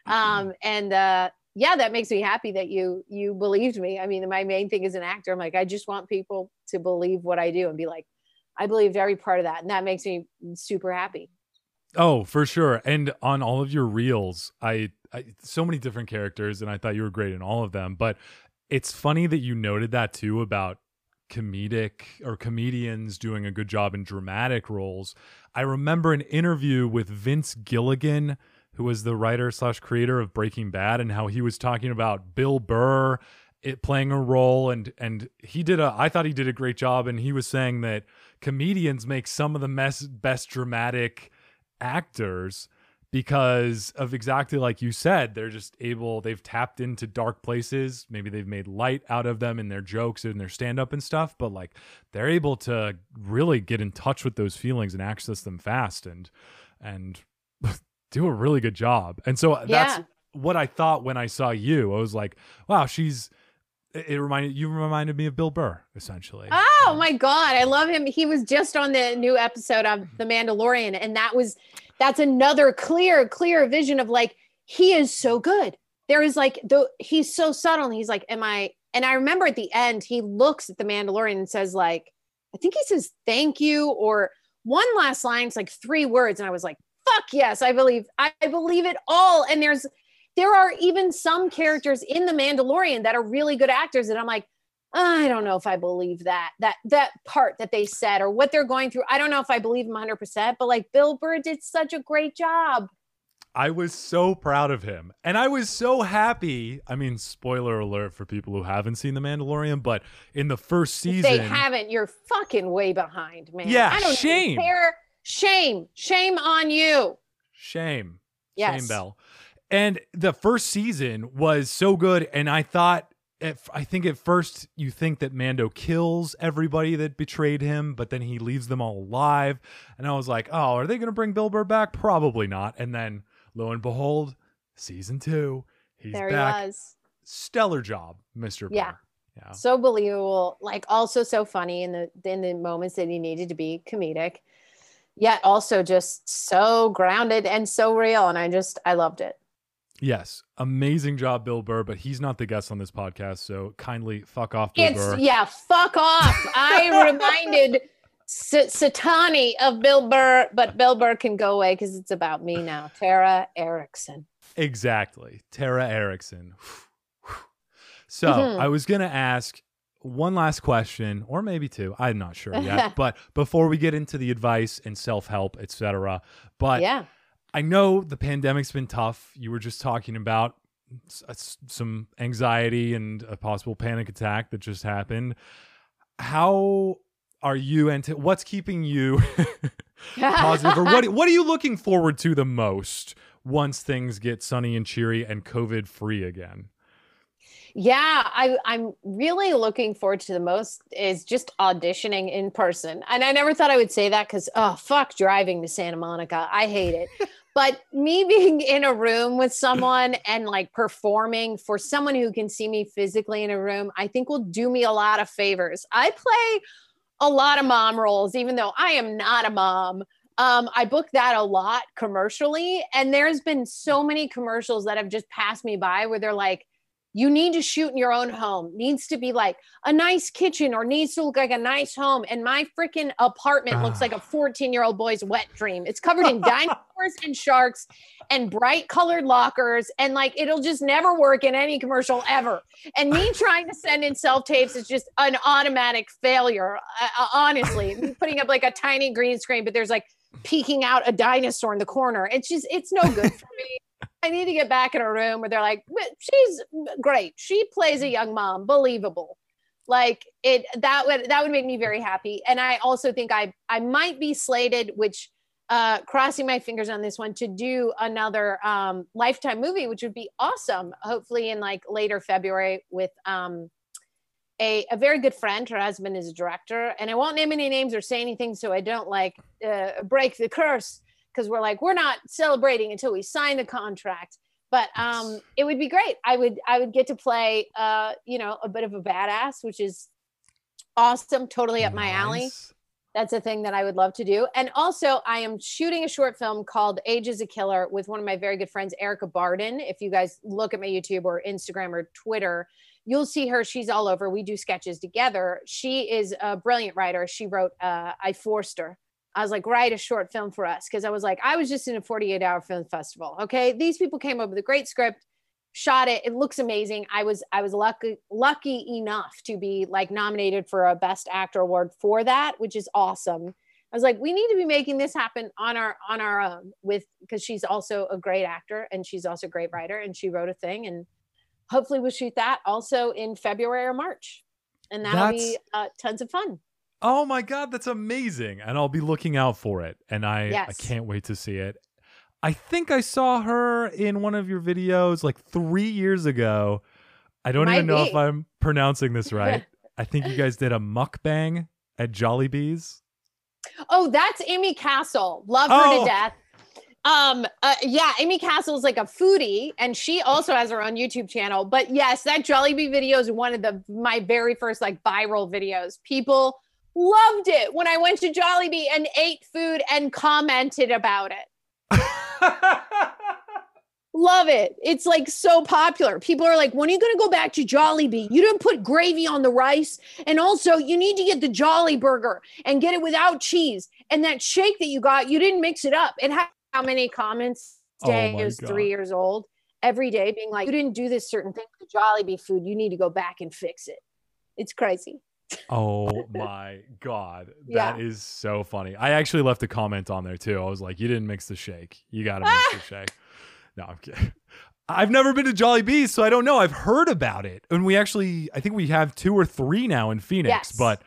That makes me happy that you believed me. I mean, my main thing as an actor, I'm like, I just want people to believe what I do and be like, I believed every part of that, and that makes me super happy. Oh, for sure. And on all of your reels, I so many different characters, and I thought you were great in all of them, but it's funny that you noted that too about comedic or comedians doing a good job in dramatic roles. I remember an interview with Vince Gilligan, who was the writer / creator of Breaking Bad, and how he was talking about Bill Burr playing a role, and I thought he did a great job, and he was saying that comedians make some of the best dramatic actors. because of exactly like you said, they've tapped into dark places. Maybe they've made light out of them in their jokes and their stand-up and stuff, but like they're able to really get in touch with those feelings and access them fast and do a really good job. And so that's what I thought when I saw you. I was like, wow, you reminded me of Bill Burr, essentially. Oh my God, I love him. He was just on the new episode of The Mandalorian, and that's another clear vision of like, he is so good. There is like, he's so subtle. And he's like, and I remember at the end, he looks at the Mandalorian and says like, I think he says, thank you. Or one last line, it's like 3 words. And I was like, fuck yes, I believe it all. And there are even some characters in The Mandalorian that are really good actors. And I'm like, I don't know if I believe that part that they said or what they're going through. I don't know if I believe him 100%, but like Bill Burr did such a great job. I was so proud of him. And I was so happy. I mean, spoiler alert for people who haven't seen The Mandalorian, but in the first season. If they haven't, you're fucking way behind, man. Yeah, I don't shame. Shame on you. Shame. Yes. Shame, Bell. And the first season was so good. And I think at first you think that Mando kills everybody that betrayed him, but then he leaves them all alive. And I was like, oh, are they going to bring Bill Burr back? Probably not. And then lo and behold, season 2, he's there back. He was. Stellar job, Mr. Burr. Yeah. Yeah. So believable, like also so funny in the moments that he needed to be comedic, yet also just so grounded and so real. And I loved it. Yes. Amazing job, Bill Burr, but he's not the guest on this podcast. So kindly fuck off, Bill Burr. Yeah, fuck off. I reminded Satani of Bill Burr, but Bill Burr can go away because it's about me now. Tara Erickson. Exactly. Tara Erickson. So I was going to ask one last question, or maybe 2. I'm not sure yet. But before we get into the advice and self-help, etc. But yeah. I know the pandemic's been tough. You were just talking about some anxiety and a possible panic attack that just happened. How are you, and what's keeping you positive? Or what are you looking forward to the most once things get sunny and cheery and COVID free again? Yeah, I'm really looking forward to the most is just auditioning in person. And I never thought I would say that because, fuck driving to Santa Monica. I hate it. But me being in a room with someone and like performing for someone who can see me physically in a room, I think will do me a lot of favors. I play a lot of mom roles, even though I am not a mom. I book that a lot commercially. And there's been so many commercials that have just passed me by where they're like, you need to shoot in your own home. Needs to be like a nice kitchen or needs to look like a nice home. And my freaking apartment looks like a 14-year-old boy's wet dream. It's covered in dinosaurs and sharks and bright colored lockers. And like, it'll just never work in any commercial ever. And me trying to send in self-tapes is just an automatic failure. Honestly, putting up like a tiny green screen, but there's like peeking out a dinosaur in the corner. It's no good for me. I need to get back in a room where they're like, she's great. She plays a young mom, believable. Like that would make me very happy. And I also think I might be slated, which crossing my fingers on this one, to do another Lifetime movie, which would be awesome. Hopefully in like later February with a very good friend. Her husband is a director, and I won't name any names or say anything so I don't like break the curse. Because we're not celebrating until we sign the contract. But it would be great. I would get to play, a bit of a badass, which is awesome. Totally up my alley. That's a thing that I would love to do. And also, I am shooting a short film called Age is a Killer with one of my very good friends, Erica Barden. If you guys look at my YouTube or Instagram or Twitter, you'll see her. She's all over. We do sketches together. She is a brilliant writer. She wrote I Forced Her. I was like, write a short film for us. Cause I was like, I was just in a 48-hour film festival. Okay. These people came up with a great script, shot it. It looks amazing. I was lucky enough to be like nominated for a Best Actor award for that, which is awesome. I was like, we need to be making this happen on our own because she's also a great actor and she's also a great writer, and she wrote a thing, and hopefully we'll shoot that also in February or March. And that'll be tons of fun. Oh my God, that's amazing. And I'll be looking out for it. And I can't wait to see it. I think I saw her in one of your videos like 3 years ago. I don't even know if I'm pronouncing this right. I think you guys did a mukbang at Jollibee's. Oh, that's Amy Castle. Love her to death. Yeah, Amy Castle is like a foodie, and she also has her own YouTube channel. But yes, that Jollibee video is one of my very first like viral videos. People loved it when I went to Jollibee and ate food and commented about it. Love it. It's like so popular. People are like, when are you going to go back to Jollibee? You didn't put gravy on the rice. And also you need to get the Jolly Burger and get it without cheese. And that shake that you got, you didn't mix it up. It had how many comments today? It was 3 years old. Every day being like, you didn't do this certain thing with the Jollibee food. You need to go back and fix it. It's crazy. Oh my God. That is so funny. I actually left a comment on there too. I was like, you didn't mix the shake. You got to mix the shake. No, I'm kidding. I've never been to Jollibee's, so I don't know. I've heard about it. And I think we have 2 or 3 now in Phoenix, but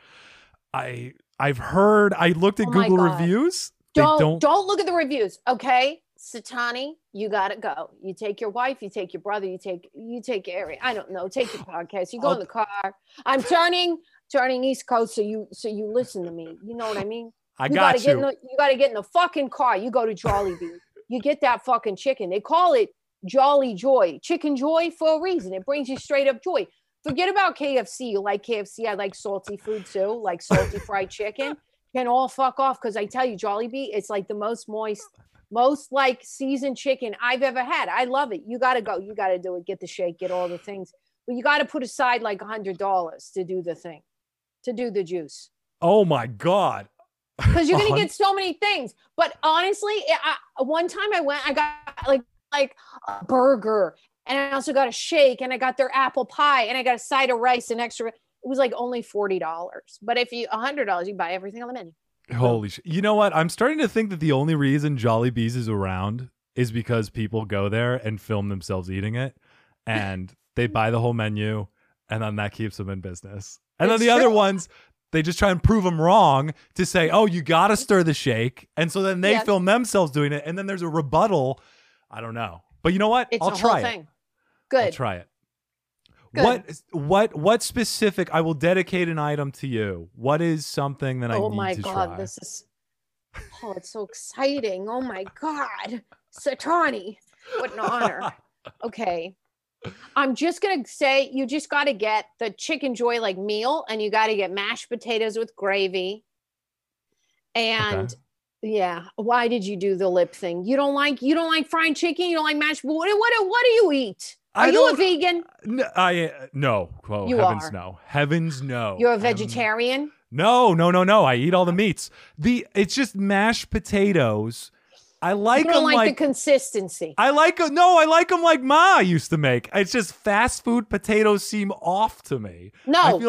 I've heard, I looked at Google reviews. Don't look at the reviews. Okay. Satani, you got to go. You take your wife, you take your brother, you take Gary. I don't know. Take your podcast. You go in the car. I'm turning East Coast. So you listen to me. You know what I mean? You got to get in the fucking car. You go to Jollibee. You get that fucking chicken. They call it Jolly Joy. Chicken Joy for a reason. It brings you straight up joy. Forget about KFC. You like KFC. I like salty food too, like salty fried chicken. Can all fuck off because I tell you, Jollibee, it's like the most moist, most like seasoned chicken I've ever had. I love it. You got to go. You got to do it. Get the shake, get all the things. But you got to put aside like $100 to do the thing, to do the juice. Oh my God. Because you're going to get so many things. But honestly, one time I went, I got like a burger, and I also got a shake, and I got their apple pie, and I got a side of rice and extra. It was like only $40. But if you $100, you buy everything on the menu. Holy shit. You know what? I'm starting to think that the only reason Jollibee's is around is because people go there and film themselves eating it, and they buy the whole menu, and then that keeps them in business. And then the other ones, they just try and prove them wrong to say, oh, you got to stir the shake. And so then they film themselves doing it. And then there's a rebuttal. I don't know. But you know what? I'll try it. Good. I'll try it. Good. What specific, I will dedicate an item to you. What is something that I need to try? Oh my God, it's so exciting. Oh my God. Satani, what an honor. Okay. I'm just going to say, you just got to get the Chicken Joy like meal, and you got to get mashed potatoes with gravy. And yeah, why did you do the lip thing? You don't like fried chicken? You don't like mashed? What do you eat? Are you a vegan? No. Oh, heavens no. Heavens no. You're a vegetarian? No. I eat all the meats. It's just mashed potatoes. I like them. You don't like the consistency. I like them like Ma used to make. It's just fast food potatoes seem off to me. No, not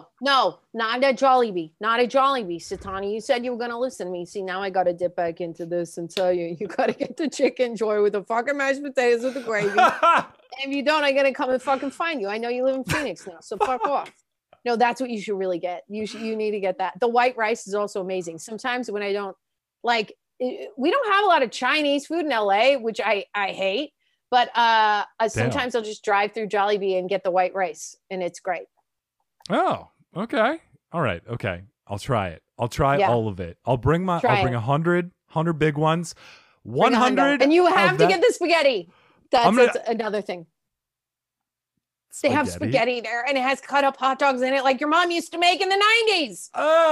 at Jollibee. Not at Jollibee, Satani. You said you were going to listen to me. See, now I got to dip back into this and tell you got to get the Chicken Joy with the fucking mashed potatoes with the gravy. And if you don't, I'm going to come and fucking find you. I know you live in Phoenix now, so fuck off. No, that's what you should really get. You need to get that. The white rice is also amazing. Sometimes when I don't like, we don't have a lot of Chinese food in LA, which I hate, but sometimes I'll just drive through Jollibee and get the white rice, and it's great. Oh, okay. All right. Okay. I'll try it. I'll try all of it. I'll bring 100 big ones. 100. And you have to get the spaghetti. That's another thing. They have spaghetti there, and it has cut up hot dogs in it like your mom used to make in the 90s.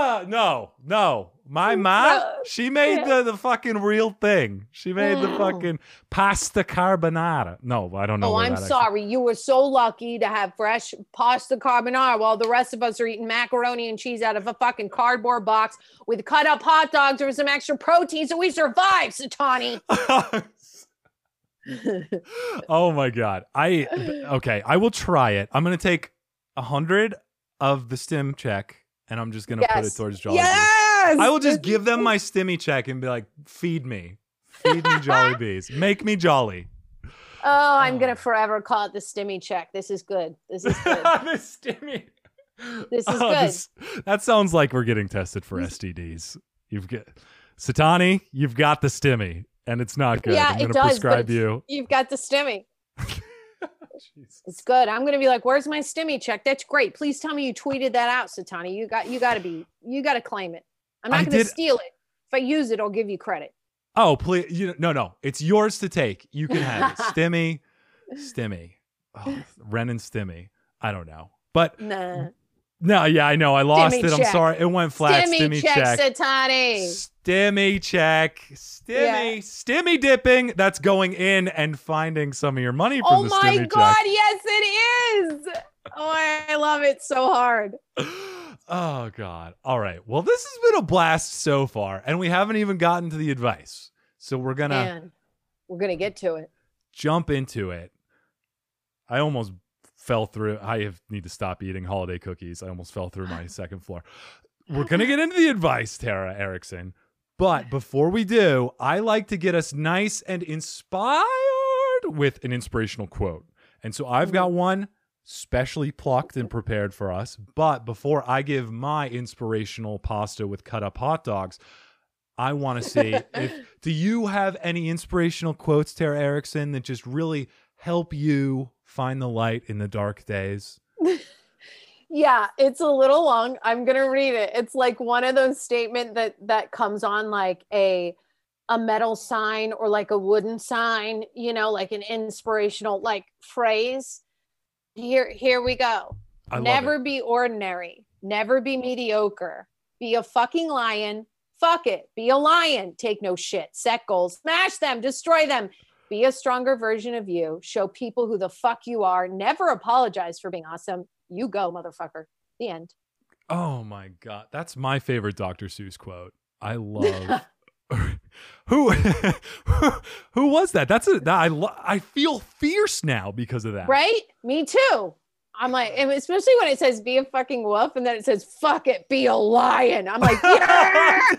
No. My mom, she made the fucking real thing. She made the fucking pasta carbonara. No, I don't know. Oh, I'm sorry. You were so lucky to have fresh pasta carbonara while the rest of us are eating macaroni and cheese out of a fucking cardboard box with cut up hot dogs or some extra protein so we survive, Satani. Oh my God. I will try it. I'm going to take 100 of the stim check and I'm just going to put it towards Jollibee. Yes! I will just give them my stimmy check and be like, feed me Jollibees. Make me jolly. Oh, I'm going to forever call it the stimmy check. This is good. The stimmy. This is good. That sounds like we're getting tested for STDs. Satani, you've got the stimmy. and it's not good. Yeah, I'm going it to does. prescribe but you. You've got the stimmy. Jesus. It's good. I'm gonna be like, "Where's my stimmy check?" That's great. Please tell me you tweeted that out, Satani. You got to claim it. I'm not gonna steal it. If I use it, I'll give you credit. Oh, please! No. It's yours to take. You can have it. Stimmy. Oh, Ren and Stimmy. I don't know, but Nah. no, yeah, I know. I lost Stimmy it. check. I'm sorry. It went flat. Stimmy check, Satani. Stimmy check. Stimmy dipping. That's going in and finding some of your money from the my Stimmy God, check. yes, it is. Oh, I love it so hard. Oh, God. All right. Well, this has been a blast so far, and we haven't even gotten to the advice. So we're going to get to it. Jump into it. I almost fell through. Need to stop eating holiday cookies. I almost fell through my second floor. We're going to get into the advice, Tara Erickson. But before we do, I like to get us nice and inspired with an inspirational quote. And so I've got one specially plucked and prepared for us. But before I give my inspirational pasta with cut up hot dogs, I want to see do you have any inspirational quotes, Tara Erickson, that just really help you find the light in the dark days? Yeah, it's a little long. I'm going to read it. It's like one of those statements that comes on like a metal sign or like a wooden sign, like an inspirational like phrase. Here we go. Never be ordinary. Never be mediocre. Be a fucking lion. Fuck it. Be a lion. Take no shit. Set goals. Smash them. Destroy them. Be a stronger version of you. Show people who the fuck you are. Never apologize for being awesome. You go, motherfucker. The end. Oh my God. That's my favorite Dr. Seuss quote. I love who was that? I feel fierce now because of that. Right? Me too. I'm like, and especially when it says be a fucking wolf and then it says fuck it, be a lion. I'm like, yes!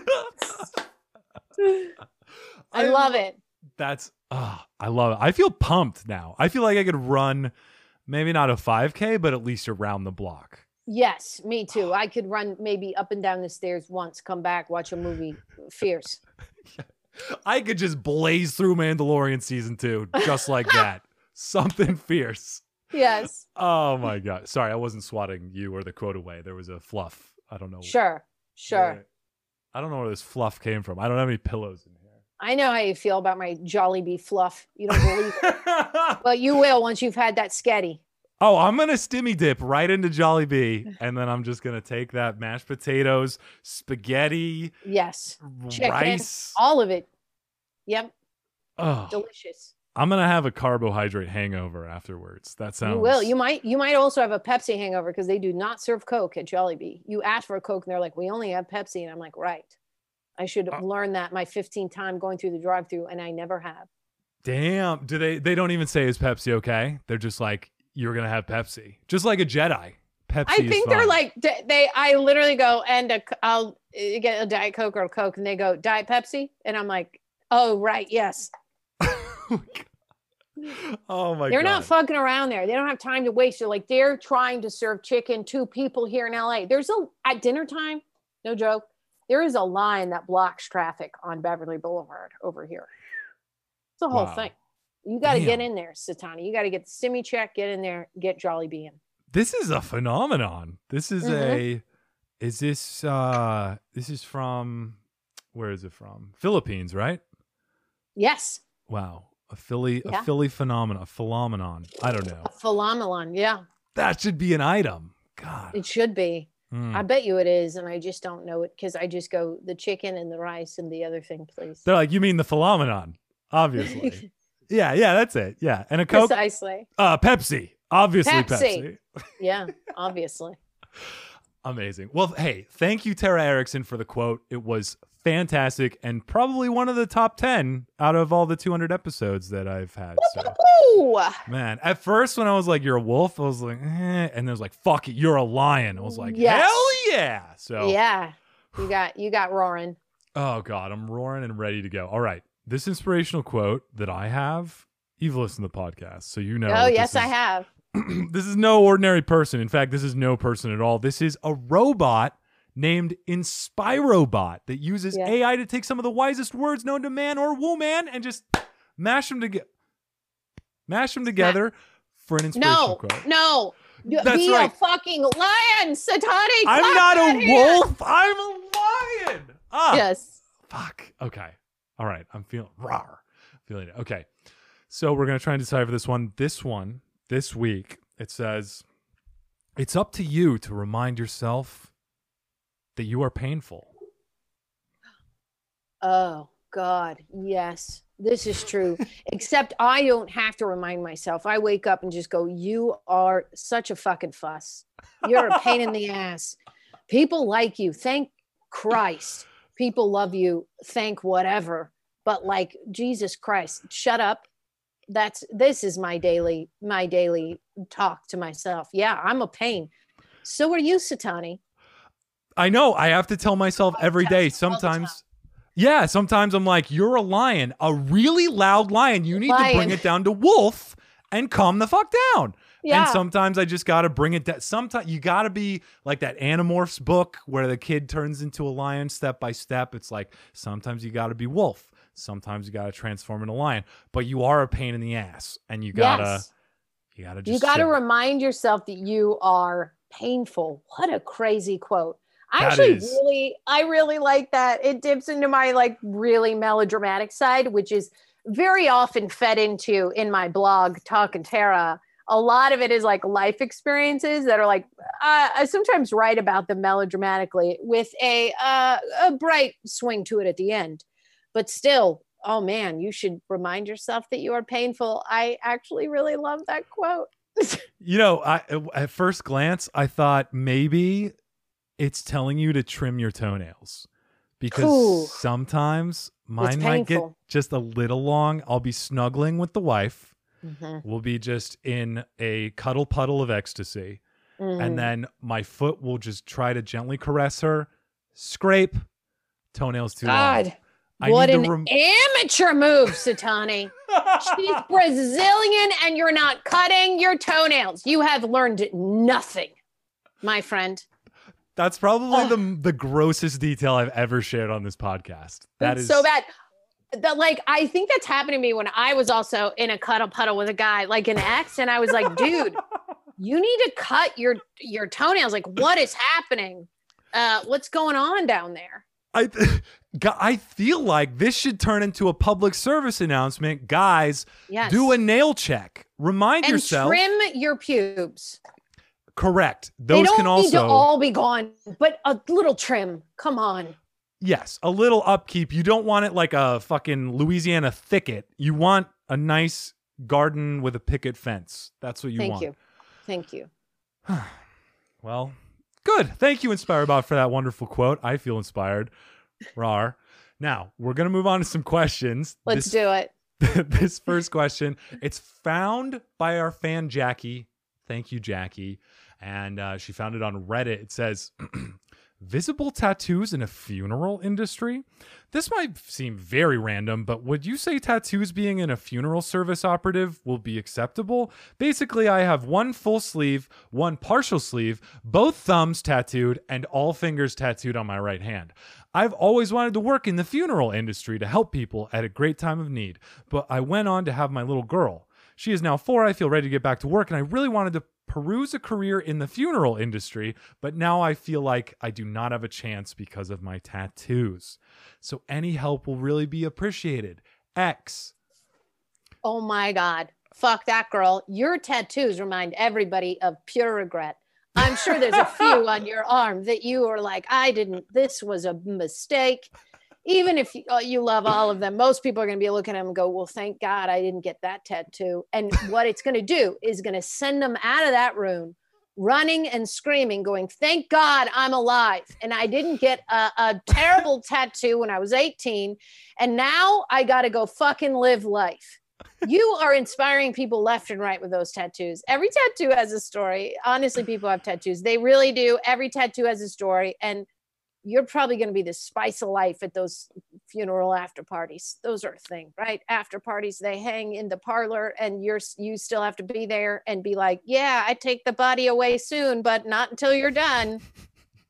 I love it. I love it. I feel pumped now. I feel like I could run maybe not a 5K, but at least around the block. Yes, me too. I could run maybe up and down the stairs once, come back, watch a movie. Fierce. I could just blaze through Mandalorian season 2 just like that. Something fierce. Yes. Oh my God. Sorry, I wasn't swatting you or the quote away. There was a fluff. I don't know. Sure. I don't know where this fluff came from. I don't have any pillows in here. I know how you feel about my Jollibee fluff. You don't believe it. But you will once you've had that sketty. Oh, I'm going to stimmy dip right into Jollibee. And then I'm just going to take that mashed potatoes, spaghetti. Yes. Chicken, rice. all of it. Yep. Oh, delicious. I'm going to have a carbohydrate hangover afterwards. That sounds... You will. You might also have a Pepsi hangover because they do not serve Coke at Jollibee. You ask for a Coke and they're like, we only have Pepsi. And I'm like, right. I should learn that my 15th time going through the drive-thru, and I never have. Damn. Do they don't even say, is Pepsi okay? They're just like, you're going to have Pepsi. Just like a Jedi. Pepsi I think they're like, I literally go, and I'll get a Diet Coke or a Coke, and they go, Diet Pepsi? And I'm like, oh, right, yes. Oh my God. They're not fucking around there. They don't have time to waste. They're trying to serve chicken to people here in LA. At dinner time, no joke, there is a line that blocks traffic on Beverly Boulevard over here. It's a whole thing. You got to get in there, Satani. You got to get the stimmy check, get in there, get Jollibee in. This is a phenomenon. This is this is from, where is it from? Philippines, right? Yes. Wow. A Philly phenomenon. I don't know. A phenomenon, yeah. That should be an item. God. It should be. I bet you it is, and I just don't know it because I just go the chicken and the rice and the other thing, please. They're like, you mean the phenomenon, obviously. yeah, that's it. Yeah. And a Coke. Precisely. Pepsi. Obviously Pepsi. Yeah, obviously. Amazing. Well, hey, thank you, Tara Erickson, for the quote. It was fantastic and probably one of the top 10 out of all the 200 episodes that I've had. So, man, at first when I was like, you're a wolf, I was like, and it was like, fuck it, you're a lion. I was like, hell yeah. So yeah, you got roaring. Oh God, I'm roaring and ready to go. All right. This inspirational quote that I have, you've listened to the podcast, so you know. Oh, yes, I have. This is no ordinary person. In fact, this is no person at all. This is a robot named Inspirobot that uses Yeah. AI to take some of the wisest words known to man or woman and just mash them together for an inspirational quote. No. That's Be right. a fucking lion, Satani. I'm clap not that a hand. wolf. I'm a lion. Ah, Yes. fuck. Okay. All right. I'm feeling it. Okay. So we're going to try and decipher this one. This week, it says, it's up to you to remind yourself that you are painful. Oh, God. Yes. This is true. Except I don't have to remind myself. I wake up and just go, you are such a fucking fuss. You're a pain in the ass. People like you. Thank Christ. People love you. Thank whatever. But like, Jesus Christ, shut up. This is my daily talk to myself. Yeah, I'm a pain. So are you, Satani. I know. I have to tell myself every day. Sometimes, yeah, sometimes I'm like, you're a lion, a really loud lion. You need to bring it down to wolf and calm the fuck down. Yeah. And sometimes I just got to bring it down. Sometimes you got to be like that Animorphs book where the kid turns into a lion step by step. It's like sometimes you got to be wolf. Sometimes you got to transform into a lion. But you are a pain in the ass. And you got to, you got to remind yourself that you are painful. What a crazy quote. I really like that. It dips into my like really melodramatic side, which is very often fed into in my blog, Talk and Tara. A lot of it is like life experiences that are like, I sometimes write about them melodramatically with a bright swing to it at the end. But still, oh man, you should remind yourself that you are painful. I actually really love that quote. You know, at first glance, I thought maybe it's telling you to trim your toenails because sometimes mine might get just a little long. I'll be snuggling with the wife. Mm-hmm. We'll be just in a cuddle puddle of ecstasy. Mm-hmm. And then my foot will just try to gently caress her. Scrape. Toenails too long. What an amateur move, Satani. She's Brazilian and you're not cutting your toenails. You have learned nothing, my friend. That's probably the grossest detail I've ever shared on this podcast. That's so bad. I think that's happened to me when I was also in a cuddle puddle with a guy, like an ex, and I was like, dude, you need to cut your toenails. Like, what is happening? What's going on down there? I feel like this should turn into a public service announcement. Guys, do a nail check. Remind yourself. Trim your pubes. Correct. Those they can also need to all be gone, but a little trim. Come on. Yes, a little upkeep. You don't want it like a fucking Louisiana thicket. You want a nice garden with a picket fence. That's what you want. Thank you. Well, good. Thank you, Inspirobot, for that wonderful quote. I feel inspired. Rawr. Now, we're going to move on to some questions. Let's do it. This first question, it's found by our fan, Jackie. Thank you, Jackie. And she found it on Reddit. It says, visible tattoos in a funeral industry? This might seem very random, but would you say tattoos being in a funeral service operative will be acceptable? Basically, I have one full sleeve, one partial sleeve, both thumbs tattooed, and all fingers tattooed on my right hand. I've always wanted to work in the funeral industry to help people at a great time of need, but I went on to have my little girl. She is now 4. I feel ready to get back to work, and I really wanted to peruse a career in the funeral industry, but now I feel like I do not have a chance because of my tattoos. So any help will really be appreciated. X. Oh my God. Fuck that girl. Your tattoos remind everybody of pure regret. I'm sure there's a few on your arm that you are like, this was a mistake. Even if you love all of them, most people are going to be looking at them and go, well, thank God I didn't get that tattoo. And what it's going to do is going to send them out of that room running and screaming, going, thank God I'm alive. And I didn't get a terrible tattoo when I was 18. And now I got to go fucking live life. You are inspiring people left and right with those tattoos. Every tattoo has a story. Honestly, people have tattoos. They really do. Every tattoo has a story. And you're probably going to be the spice of life at those funeral after parties. Those are a thing, right? After parties, they hang in the parlor and you still have to be there and be like, yeah, I take the body away soon, but not until you're done.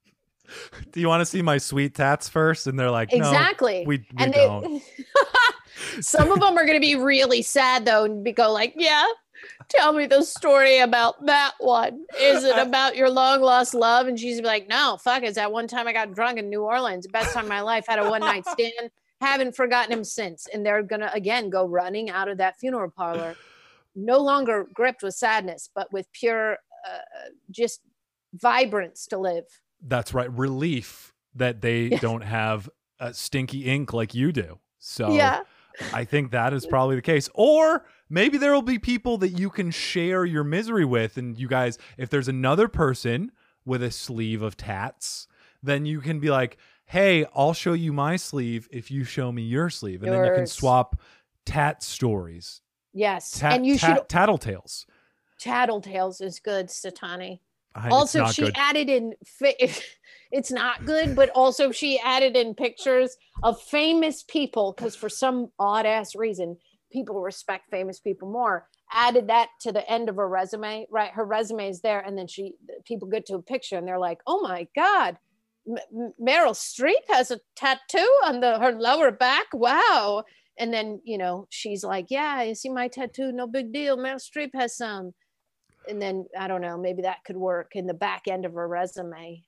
Do you want to see my sweet tats first? And they're like, Exactly. No, we and don't. Some of them are going to be really sad though, and go like, yeah, tell me the story about that one. Is it about your long lost love? And she's like, no, fuck, it's that one time I got drunk in New Orleans. Best time of my life. Had a one night stand. Haven't forgotten him since. And they're going to, again, go running out of that funeral parlor, no longer gripped with sadness, but with pure, just vibrance to live. That's right. Relief that they don't have stinky ink like you do. So Yeah. I think that is probably the case. Or maybe there will be people that you can share your misery with. And you guys, if there's another person with a sleeve of tats, then you can be like, hey, I'll show you my sleeve if you show me your sleeve. And then you can swap tat stories. Yes. And you should. Tattletales. Tattletales is good, Satani. It's not she good. added in, it's not good, but also she added in pictures of famous people, because for some odd ass reason, people respect famous people more. Added that to the end of her resume, right? Her resume is there, and then people get to a picture and they're like, oh my God, Meryl Streep has a tattoo on her lower back. Wow. And then, she's like, yeah, you see my tattoo? No big deal. Meryl Streep has some. And then I don't know, maybe that could work in the back end of her resume.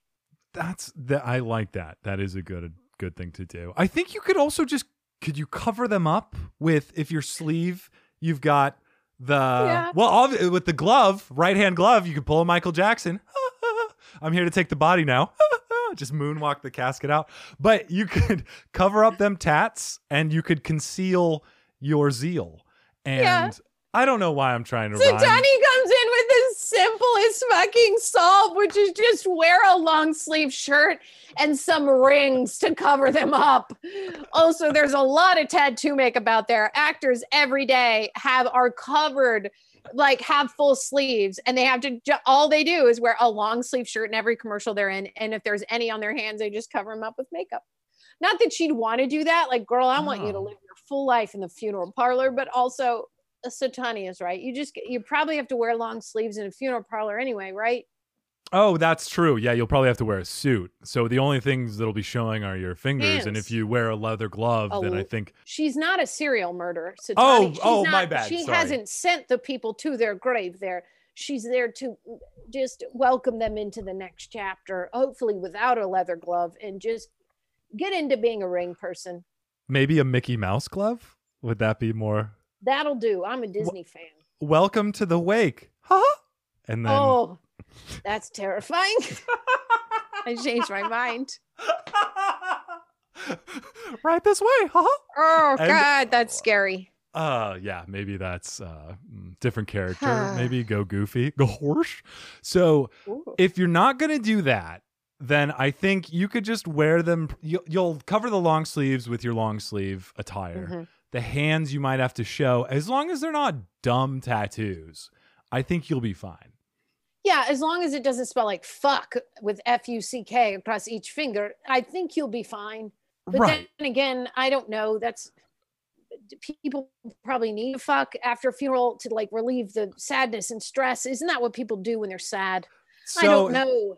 I like that. That is a good thing to do. I think you could also could you cover them up with, if your sleeve, you've got with the glove, right hand glove, you could pull a Michael Jackson. I'm here to take the body now. Just moonwalk the casket out. But you could cover up them tats and you could conceal your zeal. And I don't know why I'm trying to so rhyme. Danny comes in with the simplest fucking solve, which is just wear a long sleeve shirt and some rings to cover them up. Also, there's a lot of tattoo makeup out there. Actors every day are covered, like have full sleeves, and they have to, all they do is wear a long sleeve shirt in every commercial they're in. And if there's any on their hands, they just cover them up with makeup. Not that she'd want to do that. Like, girl, I want you to live your full life in the funeral parlor, but also Satani is right. You probably have to wear long sleeves in a funeral parlor anyway, right? Oh, that's true. Yeah, you'll probably have to wear a suit. So the only things that'll be showing are your fingers. Hands. And if you wear a leather glove, then I think she's not a serial murderer. Satani. My bad. She Sorry. hasn't sent the people to their grave there. She's there to just welcome them into the next chapter, hopefully without a leather glove, and just get into being a ring person. Maybe a Mickey Mouse glove? Would that be more? That'll do. I'm a Disney fan. Welcome to the wake. Huh? And then Oh, that's terrifying. I changed my mind. Right this way, huh? Oh, God, that's scary. Yeah, maybe that's different character. Maybe go Goofy, go Horse. So if you're not gonna do that, then I think you could just wear them. You'll cover the long sleeves with your long sleeve attire. Mm-hmm. The hands you might have to show, as long as they're not dumb tattoos, I think you'll be fine. Yeah, as long as it doesn't spell like fuck with F-U-C-K across each finger, I think you'll be fine. But then again, I don't know. People probably need to fuck after a funeral to like relieve the sadness and stress. Isn't that what people do when they're sad? I don't know.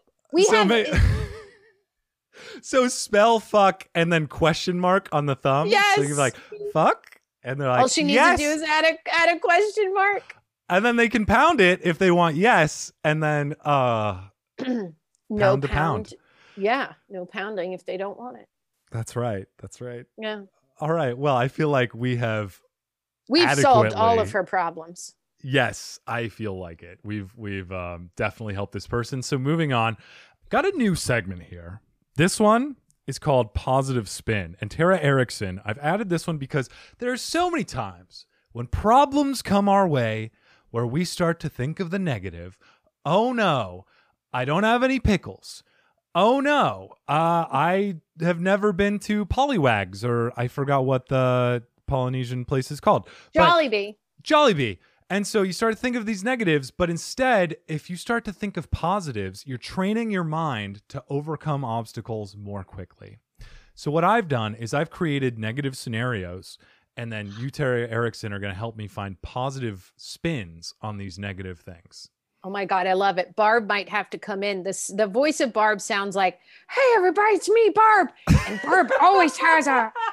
So spell fuck and then question mark on the thumb. Yes. So you're like, fuck. And they're like, all she needs to do is add a question mark. And then they can pound it if they want yes. And then no pound. Yeah. No pounding if they don't want it. That's right. Yeah. All right. Well, I feel like we've solved all of her problems. Yes, I feel like it. We've definitely helped this person. So moving on, got a new segment here. This one is called Positive Spin. And Tara Erickson, I've added this one because there are so many times when problems come our way where we start to think of the negative. Oh no, I don't have any pickles. Oh no, I have never been to Pollywags, or I forgot what the Polynesian place is called. Jollibee. And so you start to think of these negatives, but instead, if you start to think of positives, you're training your mind to overcome obstacles more quickly. So what I've done is I've created negative scenarios, and then you, Tara Erickson, are going to help me find positive spins on these negative things. Oh my God, I love it. Barb might have to come in. The voice of Barb sounds like, "Hey everybody, it's me, Barb." And Barb always has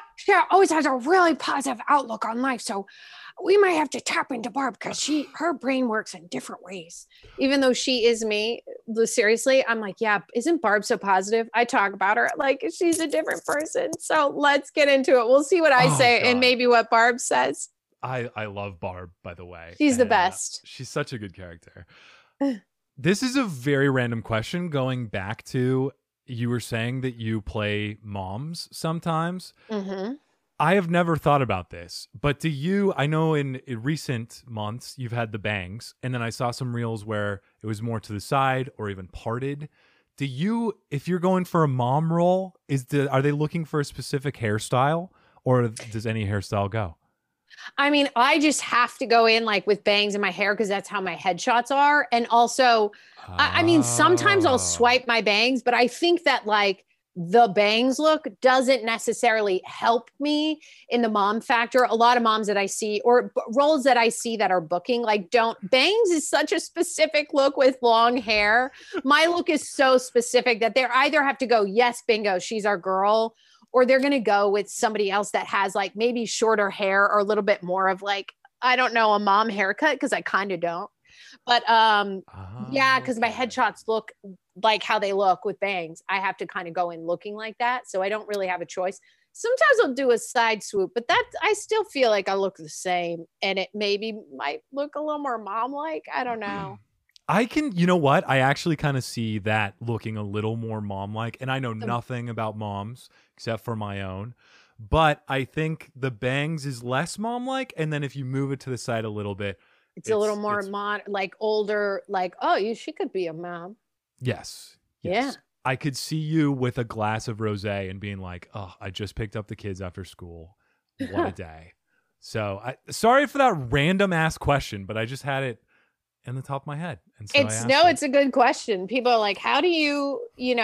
a really positive outlook on life. So we might have to tap into Barb because her brain works in different ways. Even though she is me, seriously, I'm like, yeah, isn't Barb so positive? I talk about her like she's a different person. So let's get into it. We'll see what I say God. and maybe what Barb says. I love Barb, by the way. She's the best. She's such a good character. This is a very random question going back to you were saying that you play moms sometimes. Mm-hmm. I have never thought about this, but do you, I know in recent months you've had the bangs, and then I saw some reels where it was more to the side or even parted. Do you, if you're going for a mom role, are they looking for a specific hairstyle, or does any hairstyle go? I mean, I just have to go in like with bangs in my hair because that's how my headshots are. And also, I mean, sometimes I'll swipe my bangs, but I think that like the bangs look doesn't necessarily help me in the mom factor. A lot of moms that I see or roles that I see that are booking, like bangs is such a specific look with long hair. My look is so specific that they either have to go, yes, bingo, she's our girl, or they're going to go with somebody else that has like maybe shorter hair or a little bit more of like, I don't know, a mom haircut. Cause I kind of don't, but yeah. Cause my headshots look like how they look with bangs. I have to kind of go in looking like that. So I don't really have a choice. Sometimes I'll do a side swoop, but I still feel like I look the same and it maybe might look a little more mom-like. I don't know. You know what? I actually kind of see that looking a little more mom-like, and I know nothing about moms except for my own, but I think the bangs is less mom-like, and then if you move it to the side a little bit, it's a little more like older, like, oh, she could be a mom. Yes. Yeah. I could see you with a glass of rosé and being like, oh, I just picked up the kids after school. What a day. So sorry for that random ass question, but I just had it in the top of my head. And so it's a good question. People are like, how do you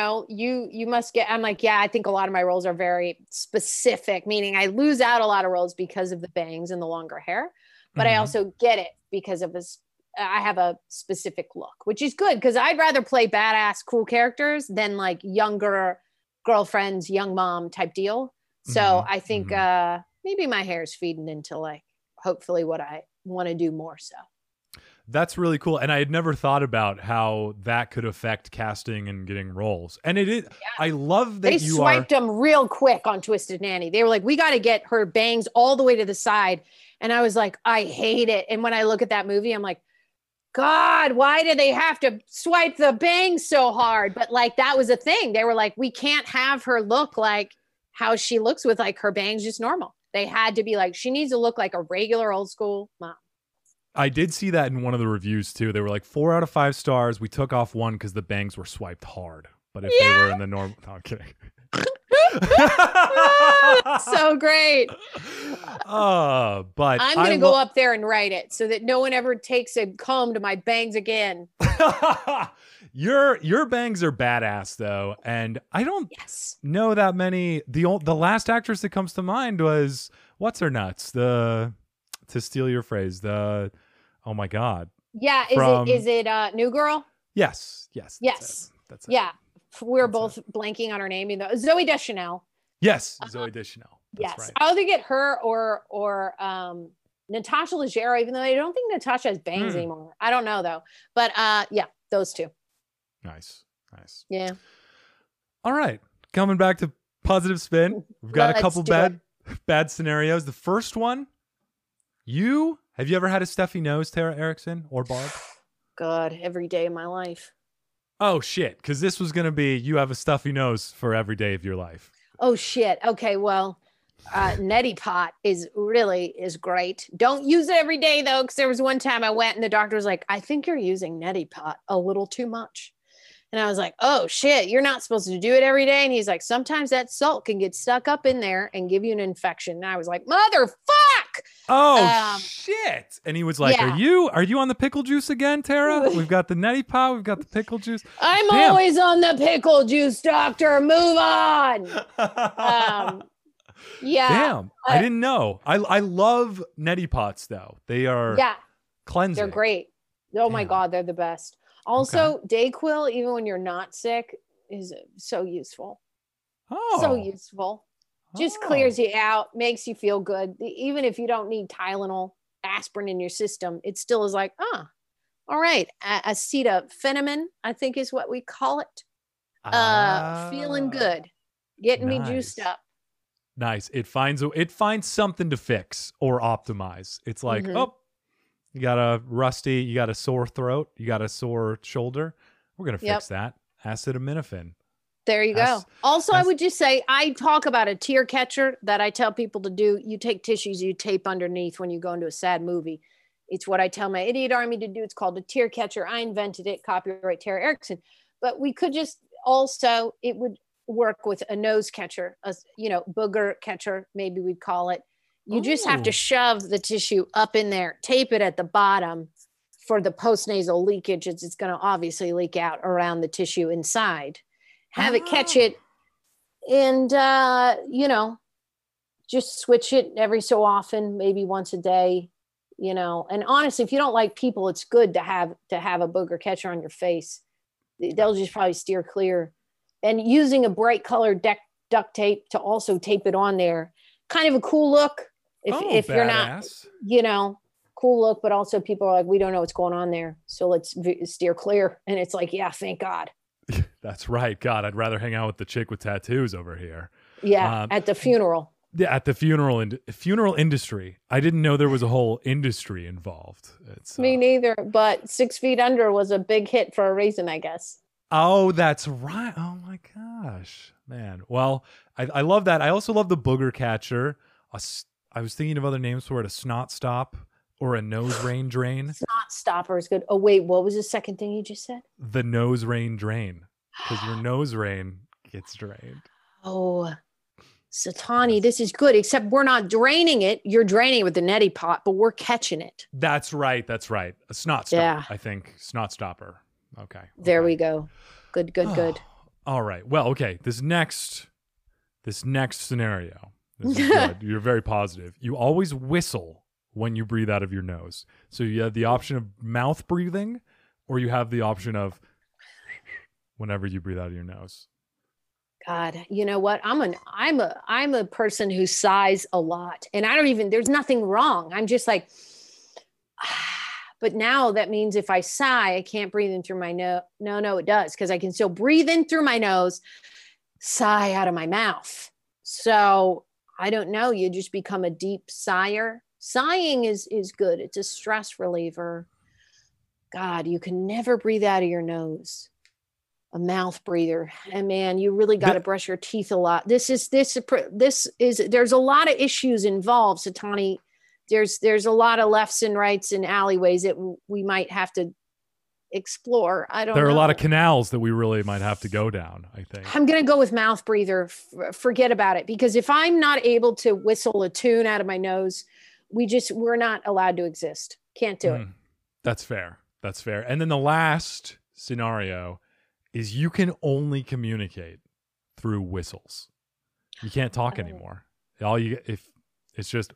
must get, I'm like, yeah, I think a lot of my roles are very specific, meaning I lose out a lot of roles because of the bangs and the longer hair, but I also get it because of I have a specific look, which is good because I'd rather play badass, cool characters than like younger girlfriends, young mom type deal. So I think maybe my hair is feeding into like, hopefully what I want to do more so. That's really cool. And I had never thought about how that could affect casting and getting roles. And it is, yeah. I love that they swiped them real quick on Twisted Nanny. They were like, we got to get her bangs all the way to the side. And I was like, I hate it. And when I look at that movie, I'm like, God, why did they have to swipe the bangs so hard? But like, that was a thing. They were like, we can't have her look like how she looks with like her bangs just normal. They had to be like, she needs to look like a regular old school mom. I did see that in one of the reviews too. They were like 4 out of 5 stars. We took off 1 because the bangs were swiped hard. But if they were in the normal, no, I'm kidding. So great. But I'm going to go up there and write it so that no one ever takes a comb to my bangs again. Your bangs are badass though. And I don't know that many. The last actress that comes to mind was what's her nuts? To steal your phrase, oh my God. Yeah. Is it New Girl? Yes. That's it. Yeah. We're both blanking on her name. Zooey Deschanel. Yes. Zooey Deschanel. That's right. I'll either get her or Natasha Leggero, even though I don't think Natasha has bangs anymore. I don't know though. But yeah, those two. Nice. Yeah. All right. Coming back to Positive Spin. We've got a couple bad scenarios. The first one, have you ever had a stuffy nose, Tara Erickson or Barb? God, every day of my life. Oh shit, because this was going to be you have a stuffy nose for every day of your life. Oh shit. Okay, well, neti pot is great. Don't use it every day though, because there was one time I went and the doctor was like, I think you're using neti pot a little too much. And I was like, oh shit, you're not supposed to do it every day. And he's like, sometimes that salt can get stuck up in there and give you an infection. And I was like, motherfuck. Oh shit. And he was like, are you on the pickle juice again, Tara? We've got the neti pot. We've got the pickle juice. I'm always on the pickle juice, doctor. Move on. Yeah. Damn. I didn't know. I love neti pots though. They are cleansing. They're great. Oh my Damn. God, they're the best. Also, Dayquil, even when you're not sick, is so useful. Oh. So useful. Just Oh. clears you out, makes you feel good. Even if you don't need Tylenol, aspirin in your system, it still is like, all right, acetaminophen, I think is what we call it. Feeling good, getting me juiced up. Nice. It finds something to fix or optimize. It's like, Mhm. you got a sore throat, you got a sore shoulder. We're gonna fix that. Acetaminophen. There you go. Also, I would just say, I talk about a tear catcher that I tell people to do. You take tissues, you tape underneath when you go into a sad movie. It's what I tell my idiot army to do. It's called a tear catcher. I invented it, copyright Tara Erickson. But we could just also, it would work with a nose catcher, booger catcher, maybe we'd call it. You just have to shove the tissue up in there, tape it at the bottom for the postnasal leakage. It's going to obviously leak out around the tissue inside. Have it catch it, and just switch it every so often, maybe once a day, and honestly, if you don't like people, it's good to have a booger catcher on your face. They'll just probably steer clear. And using a bright colored duct tape to also tape it on there, kind of a cool look if you're not, cool look, but also people are like, we don't know what's going on there, so let's steer clear. And it's like, yeah, thank God. That's right. God, I'd rather hang out with the chick with tattoos over here. Yeah, at the funeral. Yeah, at the funeral industry. I didn't know there was a whole industry involved. Me neither, but 6 Feet Under was a big hit for a reason, I guess. Oh, that's right. Oh my gosh, man. Well, I love that. I also love the booger catcher. I was thinking of other names for it: a snot stop or a nose rain drain. Snot stopper is good. Oh wait, what was the second thing you just said? The nose rain drain, because your nose rain gets drained. Oh, Satani, this is good. Except we're not draining it. You're draining it with the neti pot, but we're catching it. That's right. That's right. A snot stopper. Yeah. I think snot stopper. Okay. There we go. Good. All right. Well, okay. This next scenario. This is good. You're very positive. You always whistle when you breathe out of your nose. So you have the option of mouth breathing, or you have the option of whenever you breathe out of your nose. God, you know what? I'm a person who sighs a lot, and there's nothing wrong. I'm just like, but now that means if I sigh, I can't breathe in through my nose. No, it does, because I can still breathe in through my nose, sigh out of my mouth. So I don't know. You just become a deep sigher. Sighing is good. It's a stress reliever. God, you can never breathe out of your nose. A mouth breather. And man, you really got to brush your teeth a lot. There's a lot of issues involved, Satani. There's a lot of lefts and rights and alleyways that we might have to explore. I don't know. There are a lot of canals that we really might have to go down, I think. I'm going to go with mouth breather. Forget about it. Because if I'm not able to whistle a tune out of my nose, we're not allowed to exist. Can't do it. That's fair. And then the last scenario is you can only communicate through whistles. You can't talk anymore. If it's just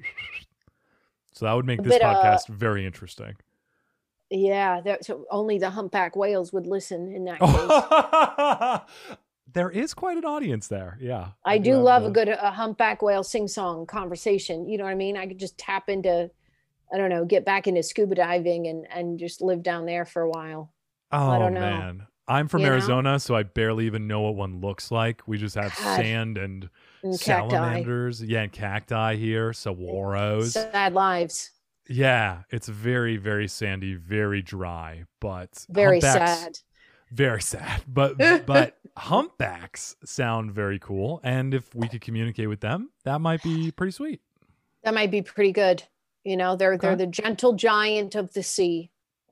so that would make this podcast very interesting. Yeah, so only the humpback whales would listen in that case. There is quite an audience there. Yeah. I do love a humpback whale sing-song conversation. You know what I mean? I could just tap into, I don't know, get back into scuba diving and just live down there for a while. Oh, I don't know. Man. I'm from Arizona, so I barely even know what one looks like. We just have sand and salamanders. Cacti. Yeah, and cacti here, saguaros. Sad lives. Yeah, it's very, very sandy, very dry, but very sad. Very sad. But humpbacks sound very cool. And if we could communicate with them, that might be pretty sweet. That might be pretty good. They're the gentle giant of the sea.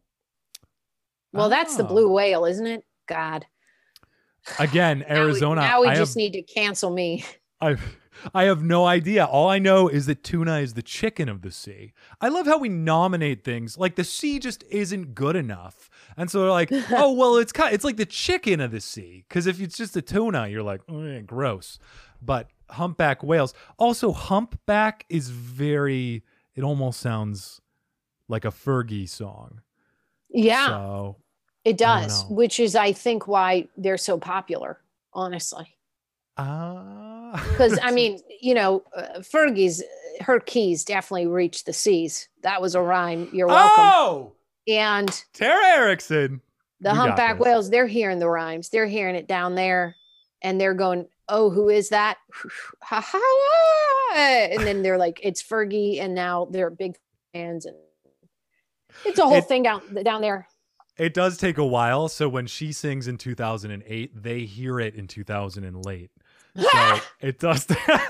Well, that's the blue whale, isn't it? God. Again, Arizona. Now we just need to cancel me. I have no idea. All I know is that tuna is the chicken of the sea. I love how we nominate things like the sea just isn't good enough. And so they're like, oh, well, it's like the chicken of the sea. Because if it's just a tuna, you're like, gross. But humpback whales. Also, humpback is it almost sounds like a Fergie song. Yeah, So it I don't does, know. which is, I think, why they're so popular, honestly. Because, I So- mean, Fergie's, her keys definitely reached the seas. That was a rhyme. You're welcome. Oh, And Tara Erickson. the We got humpback this. whales, they're hearing the rhymes. They're hearing it down there. And they're going, oh, who is that? Ha ha. And then they're like, it's Fergie. And now they're big fans. And it's a whole thing down there. It does take a while. So when she sings in 2008, they hear it in 2000 and late. So it does.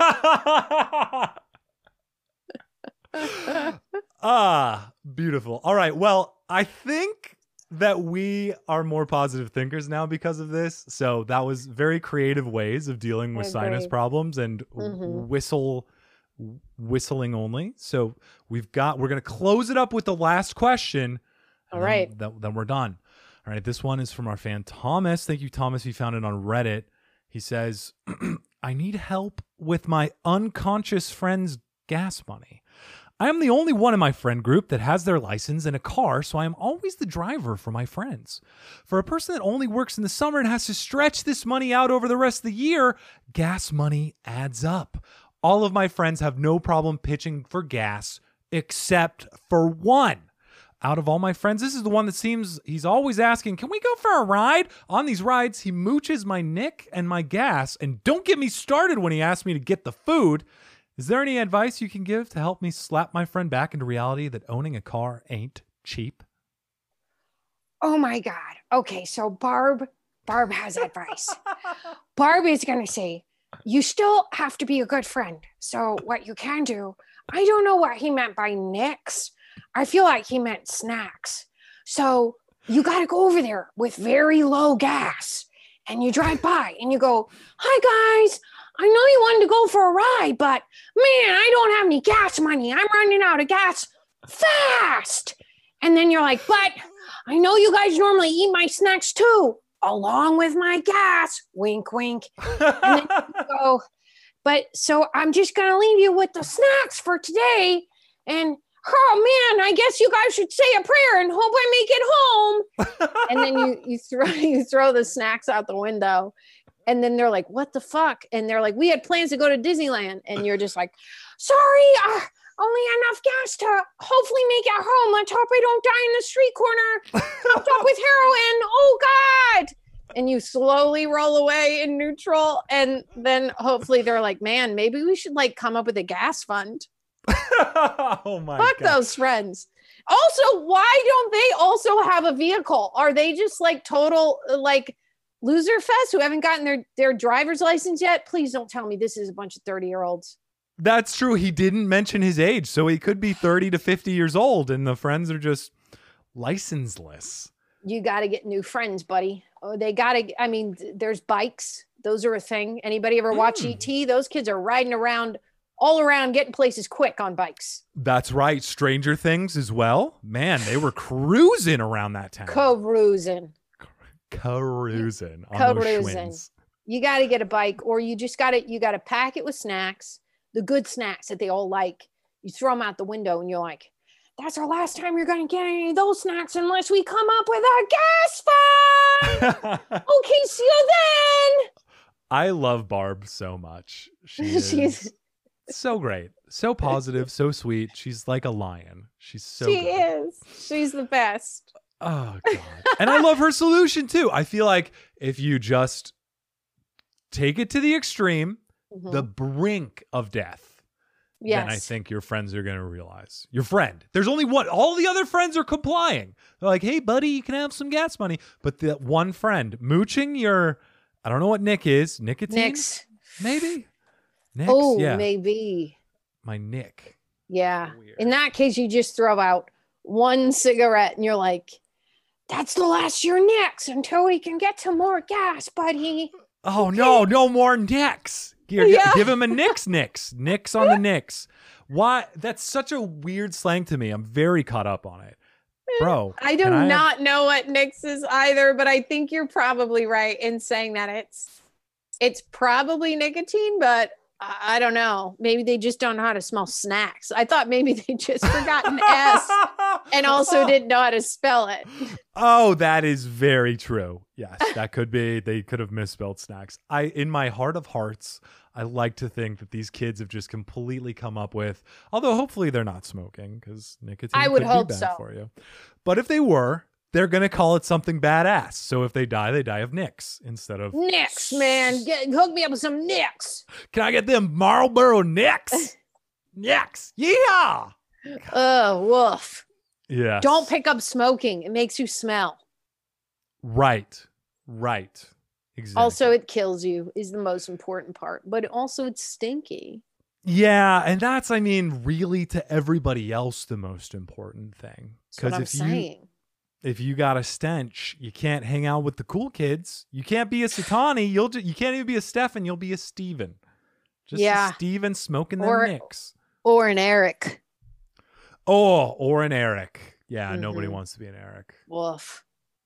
Beautiful. All right. Well, I think that we are more positive thinkers now because of this. So that was very creative ways of dealing with sinus Agreed. problems and Mhm. whistling only. So we're going to close it up with the last question. All and right. Then we're done. All right. This one is from our fan, Thomas. Thank you, Thomas. He found it on Reddit. He says, I need help with my unconscious friend's gas money. I am the only one in my friend group that has their license and a car, so I am always the driver for my friends. For a person that only works in the summer and has to stretch this money out over the rest of the year, gas money adds up. All of my friends have no problem pitching for gas except for one. Out of all my friends, this is the one that seems he's always asking, can we go for a ride? On these rides, he mooches my nick and my gas, and don't get me started when he asks me to get the food. Is there any advice you can give to help me slap my friend back into reality that owning a car ain't cheap? Oh my God. Okay, so Barb has advice. Barb is going to say, you still have to be a good friend. So what you can do, I don't know what he meant by nicks. I feel like he meant snacks. So you got to go over there with very low gas and you drive by and you go, hi guys, I know you wanted to go for a ride, but man, I don't have any gas money. I'm running out of gas fast. And then you're like, but I know you guys normally eat my snacks too, along with my gas. Wink, wink. And then you go, but so I'm just going to leave you with the snacks for today. And oh man, I guess you guys should say a prayer and hope I make it home. And then you throw the snacks out the window. And then they're like, what the fuck? And they're like, we had plans to go to Disneyland. And you're just like, Sorry, only enough gas to hopefully make it home. Let's hope I don't die in the street corner, topped up with heroin. Oh God. and you slowly roll away in neutral. And then hopefully they're like, man, maybe we should like come up with a gas fund. Oh my Fuck God. those friends. Also, why don't they also have a vehicle? Are they just like total like loser fest who haven't gotten their driver's license yet? Please don't tell me this is a bunch of 30-year-olds. That's true. He didn't mention his age, so he could be 30 to 50 years old, and the friends are just licenseless. You got to get new friends, buddy. Oh, they got to, I mean, there's bikes. Those are a thing. Anybody ever watch ET? Those kids are riding around all around, getting places quick on bikes. That's right. Stranger Things as well. Man, they were cruising around that town. Carousing. Carousing on those Carousing. Schwinns. You got to get a bike, or you just got to pack it with snacks, the good snacks that they all like. You throw them out the window and you're like, That's our last time you're going to get any of those snacks unless we come up with a gas fund. Okay, see you then. I love Barb so much. She is She's- so great, so positive, so sweet. She's like a lion. She's so she good. is. She's the best. Oh God. And I love her solution too. I feel like if you just take it to the extreme, Mhm. the brink of death, Yes. then I think your friends are going to realize. Your friend. There's only one. All the other friends are complying. They're like, hey, buddy, you can have some gas money. But that one friend mooching your, I don't know what Nick is. Nicotine? Nick's. Maybe? Nick's? Oh, yeah. maybe. My Nick. Yeah. Weird. In that case, you just throw out one cigarette and you're like, That's the last year Nicks until we can get to more gas, buddy. Oh, no more Nicks. Here, Yeah. give him a Nicks. Nicks on the Nicks. Why? That's such a weird slang to me. I'm very caught up on it. Bro. I do can have- not know what Nick's is either, but I think you're probably right in saying that it's probably nicotine, but I don't know. Maybe they just don't know how to smell snacks. I thought maybe they just forgot an S and also didn't know how to spell it. Oh, that is very true. Yes, that could be. They could have misspelled snacks. In my heart of hearts, I like to think that these kids have just completely come up with, although hopefully they're not smoking because nicotine I would could hope be bad so. for you. But if they were, they're going to call it something badass. So if they die of nicks instead of Nicks, man. Hook me up with some nicks. Can I get them Marlboro nicks? Nicks. Yeah. Oh, woof. Yeah. Don't pick up smoking. It makes you smell. Right. Exactly. Also, it kills you is the most important part, but also it's stinky. Yeah, and that's, I mean, really to everybody else the most important thing. That's what I'm saying. If you got a stench, you can't hang out with the cool kids. You can't be a Satani. You can't even be a Stefan. You'll be a Steven. Just a Steven smoking them nicks. Or an Eric. Oh, or an Eric. Yeah, nobody wants to be an Eric. Woof.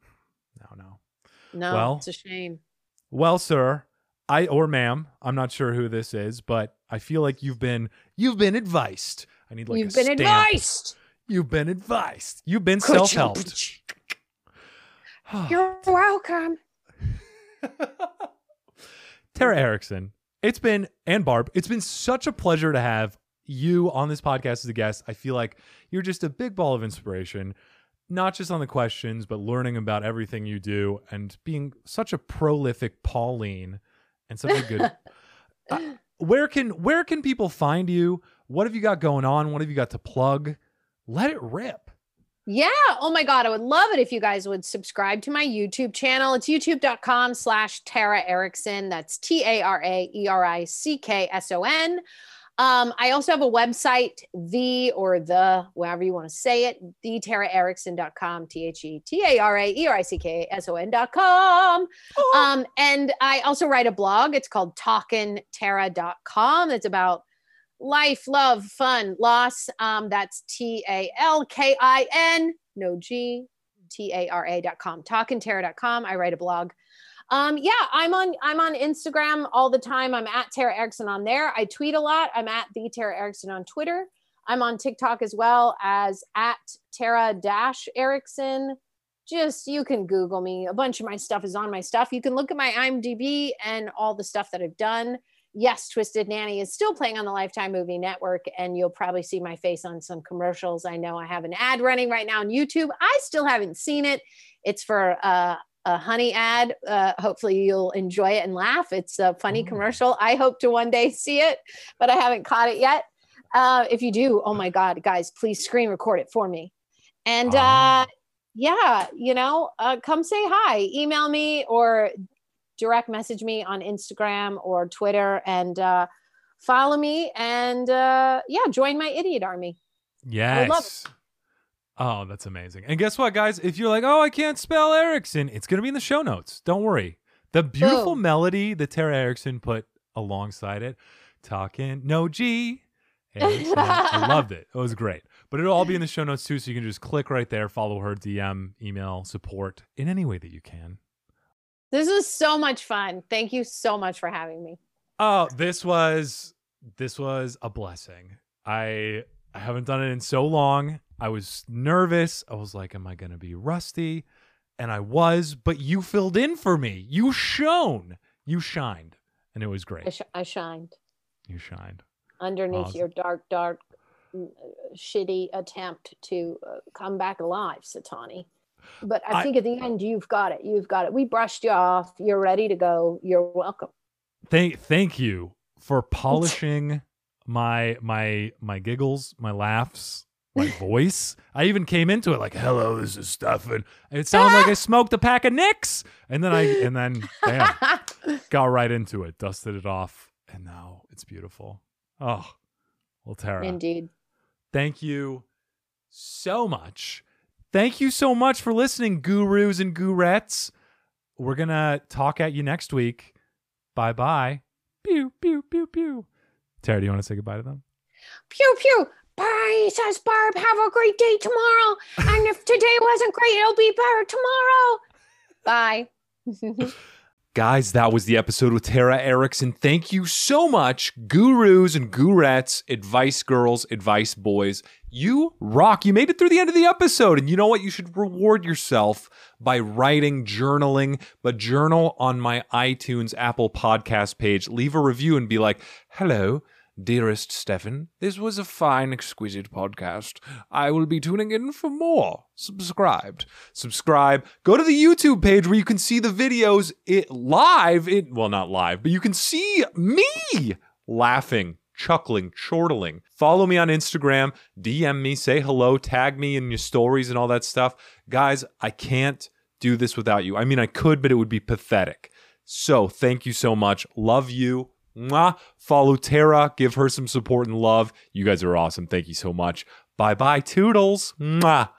No. Well, it's a shame. Well, sir, or ma'am, I'm not sure who this is, but I feel like you've been advised. I need like You've been advised. You've been advised. You've been self-helped. You're welcome. Tara Erickson, and Barb, it's been such a pleasure to have you on this podcast as a guest. I feel like you're just a big ball of inspiration, not just on the questions, but learning about everything you do and being such a prolific Pauline and such a good... Where can people find you? What have you got going on? What have you got to plug? Let it rip. Yeah. Oh my God. I would love it if you guys would subscribe to my YouTube channel. It's youtube.com/Tara Erickson. That's TARAERICKSON. I also have a website, whatever you want to say it, thetaraerickson.com, THETARAERICKSON.com. And I also write a blog. It's called talkintara.com. It's about life, love, fun, loss. That's TALKIN, no G, TARA.com, talkintara.com. I write a blog. I'm on Instagram all the time. I'm at Tara Erickson on there. I tweet a lot. I'm at the Tara Erickson on Twitter. I'm on TikTok as well as at Tara-Erickson. Just, you can Google me. A bunch of my stuff is on my stuff. You can look at my IMDb and all the stuff that I've done. Yes, Twisted Nanny is still playing on the Lifetime Movie Network, and you'll probably see my face on some commercials. I know I have an ad running right now on YouTube. I still haven't seen it. It's for a honey ad. Hopefully you'll enjoy it and laugh. It's a funny commercial. I hope to one day see it, but I haven't caught it yet. If you do, oh my God, guys, please screen record it for me. And come say hi, email me or direct message me on Instagram or Twitter, and follow me, and join my idiot army. Yes. I would love it. Oh, that's amazing. And guess what, guys? If you're like, oh, I can't spell Erickson, it's going to be in the show notes. Don't worry. The beautiful melody that Tara Erickson put alongside it, talking, no G. Erickson. I loved it. It was great. But it'll all be in the show notes too, so you can just click right there, follow her, DM, email, support in any way that you can. This was so much fun. Thank you so much for having me. Oh, this was a blessing. I haven't done it in so long. I was nervous. I was like, am I going to be rusty? And I was, but you filled in for me. You shined. And it was great. I shined. You shined. Underneath your dark, shitty attempt to come back alive, Satani. But I think at the end, you've got it. You've got it. We brushed you off. You're ready to go. You're welcome. Thank you for polishing my giggles, my laughs, my voice. I even came into it like, hello, this is Stefan. And it sounded like I smoked a pack of nicks. And then bam, got right into it, dusted it off. And now it's beautiful. Oh, well, Tara. Indeed. Thank you so much. Thank you so much for listening, gurus and gurettes. We're going to talk at you next week. Bye-bye. Pew, pew, pew, pew. Tara, do you want to say goodbye to them? Pew, pew. Bye, says Barb. Have a great day tomorrow. And if today wasn't great, it'll be better tomorrow. Bye. Guys, that was the episode with Tara Erickson. Thank you so much, gurus and gurettes, advice girls, advice boys. You rock. You made it through the end of the episode. And you know what? You should reward yourself by writing, journaling, but journal on my iTunes Apple podcast page. Leave a review and be like, hello, dearest Stefan. This was a fine, exquisite podcast. I will be tuning in for more. Subscribe. Go to the YouTube page where you can see the videos live. Well, not live, but you can see me laughing, chuckling, chortling. Follow me on Instagram, DM me, say hello, tag me in your stories and all that stuff. Guys, I can't do this without you. I mean, I could, but it would be pathetic. So thank you so much. Love you. Mwah. Follow Tara. Give her some support and love. You guys are awesome. Thank you so much. Bye-bye. Toodles. Mwah.